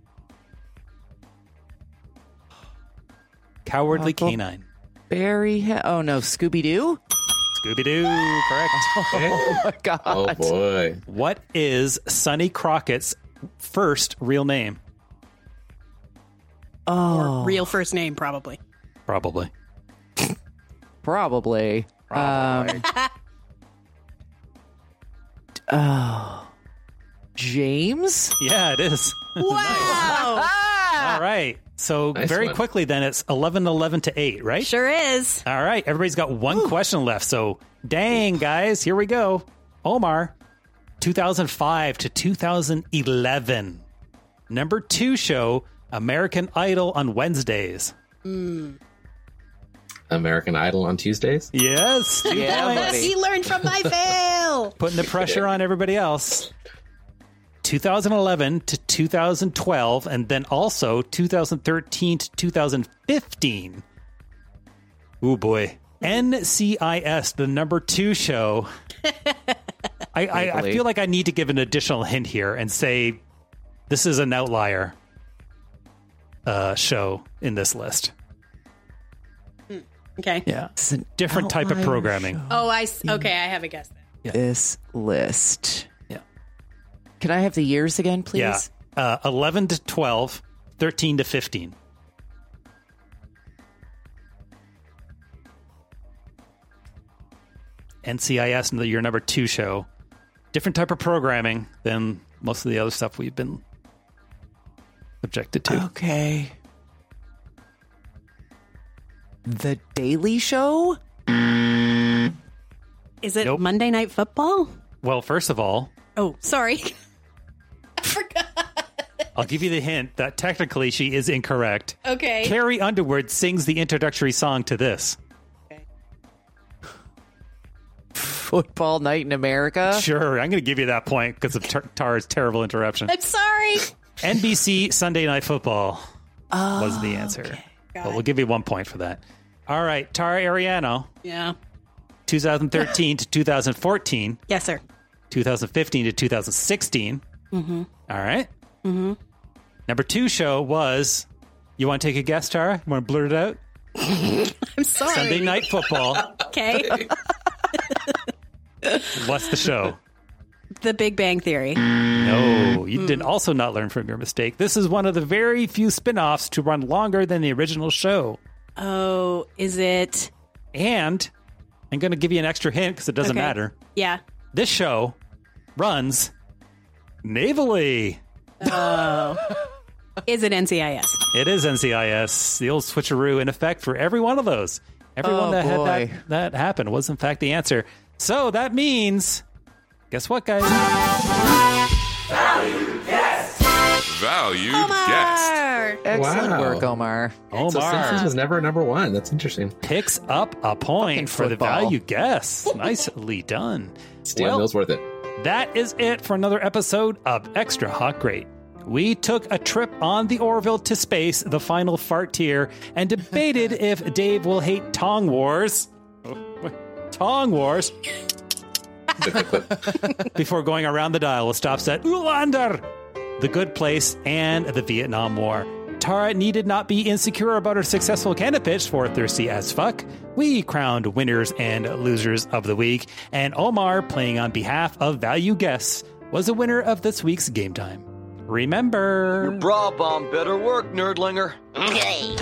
Speaker 5: Cowardly canine.
Speaker 6: Oh no, Scooby-Doo?
Speaker 5: Scooby-Doo, correct.
Speaker 6: Oh my God.
Speaker 7: Oh boy.
Speaker 5: What is Sonny Crockett's first real name?
Speaker 6: Oh.
Speaker 8: Or real first name, probably.
Speaker 5: Probably.
Speaker 6: James?
Speaker 5: Yeah, it is.
Speaker 8: Wow.
Speaker 5: All right. So
Speaker 7: Nice
Speaker 5: very
Speaker 7: one.
Speaker 5: quickly then, it's 11 to 8, right?
Speaker 8: Sure is.
Speaker 5: All right. Everybody's got one question left. So dang, guys, here we go. Omar, 2005 to 2011. Number 2 show, American Idol on Wednesdays.
Speaker 7: American Idol on Tuesdays?
Speaker 5: Yes. 2 points.
Speaker 8: He learned from my fail.
Speaker 5: Putting the pressure on everybody else. 2011 to 2012, and then also 2013 to 2015. Ooh, boy. NCIS, the number 2 show. I feel like I need to give an additional hint here and say this is an outlier show in this list.
Speaker 8: Okay.
Speaker 5: Yeah. Different type of programming.
Speaker 8: Oh, okay, I have a guess then.
Speaker 5: Yeah.
Speaker 6: This list.
Speaker 5: Yeah.
Speaker 6: Can I have the years again, please?
Speaker 5: Yeah. 11 to 12, 13 to 15. NCIS, your number 2 show. Different type of programming than most of the other stuff we've been subjected to.
Speaker 6: Okay. The Daily Show?
Speaker 8: Is it Monday Night Football?
Speaker 5: Well, first of all,
Speaker 8: Oh, sorry. I forgot.
Speaker 5: I'll give you the hint that technically she is incorrect.
Speaker 8: Okay.
Speaker 5: Carrie Underwood sings the introductory song to this.
Speaker 6: Football Night in America?
Speaker 5: Sure, I'm going to give you that point because of Tara's terrible interruption.
Speaker 8: I'm sorry.
Speaker 5: NBC Sunday Night Football was the answer.
Speaker 8: Okay.
Speaker 5: But we'll give you 1 point for that. All right, Tara Ariano.
Speaker 8: Yeah.
Speaker 5: 2013 to 2014.
Speaker 8: Yes, sir.
Speaker 5: 2015 to 2016.
Speaker 8: Mm-hmm.
Speaker 5: All right.
Speaker 8: Mm-hmm.
Speaker 5: Number 2 show was, you want to take a guess, Tara? You want to blurt it out?
Speaker 8: I'm sorry.
Speaker 5: Sunday Night Football.
Speaker 8: Okay.
Speaker 5: What's the show?
Speaker 8: The Big Bang Theory.
Speaker 5: No, you did also not learn from your mistake. This is one of the very few spin-offs to run longer than the original show.
Speaker 8: Oh, is it?
Speaker 5: And I'm going to give you an extra hint because it doesn't matter.
Speaker 8: Yeah.
Speaker 5: This show runs navally.
Speaker 8: Oh. Is it NCIS?
Speaker 5: It is NCIS. The old switcheroo in effect for every one of those. Everyone that had that happen was in fact the answer. So that means, guess what, guys?
Speaker 1: Value guess. Valued guest.
Speaker 6: Excellent work, Omar.
Speaker 5: Omar.
Speaker 7: So Simpsons was never number one. That's interesting.
Speaker 5: Picks up a point for the value guess. Nicely done.
Speaker 7: Steel Mill's worth it.
Speaker 5: That is it for another episode of Extra Hot Great. We took a trip on the Orville to space, the final fart tier, and debated if Dave will hate Tong Wars. Tong Wars. Before going around the dial with stops at Ulander, The Good Place, and the Vietnam War. Tara needed not be insecure about her successful candidate pitch for Thirsty as Fuck. We crowned winners and losers of the week, and Omar, playing on behalf of Value Guests, was a winner of this week's Game Time. Remember...
Speaker 22: Your bra bomb better work, nerdlinger. Okay.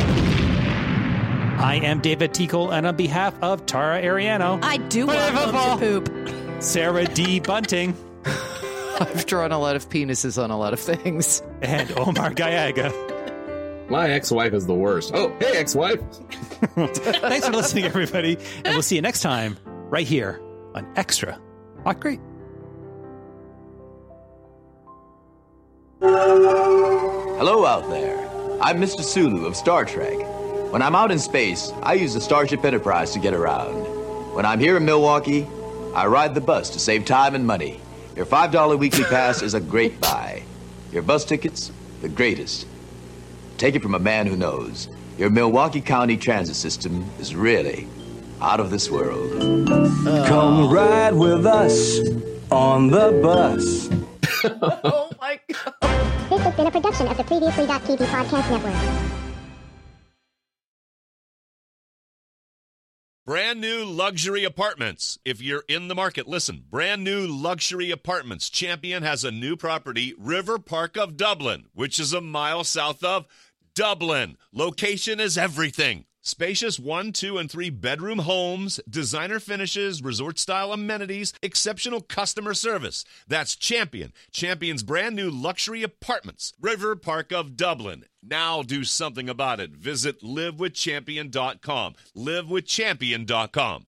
Speaker 5: I am David Tickle, and on behalf of Tara Ariano...
Speaker 8: I do want to poop.
Speaker 5: Sarah D. Bunting...
Speaker 6: I've drawn a lot of penises on a lot of things.
Speaker 5: And Omar Gallaga.
Speaker 7: My ex-wife is the worst. Oh, hey, ex-wife.
Speaker 5: Thanks for listening, everybody. And we'll see you next time right here on Extra Hot Great.
Speaker 23: Hello out there. I'm Mr. Sulu of Star Trek. When I'm out in space, I use the Starship Enterprise to get around. When I'm here in Milwaukee, I ride the bus to save time and money. Your $5 weekly pass is a great buy. Your bus tickets, the greatest. Take it from a man who knows. Your Milwaukee County transit system is really out of this world.
Speaker 24: Come ride with us on the bus.
Speaker 6: Oh my God.
Speaker 2: This has been a production of the Previously.tv Podcast Network.
Speaker 1: Brand new luxury apartments. If you're in the market, listen. Brand new luxury apartments. Champion has a new property, River Park of Dublin, which is a mile south of Dublin. Location is everything. Spacious 1, 2, and 3 bedroom homes, designer finishes, resort-style amenities, exceptional customer service. That's Champion. Champion's brand new luxury apartments. River Park of Dublin. Now do something about it. Visit livewithchampion.com. livewithchampion.com.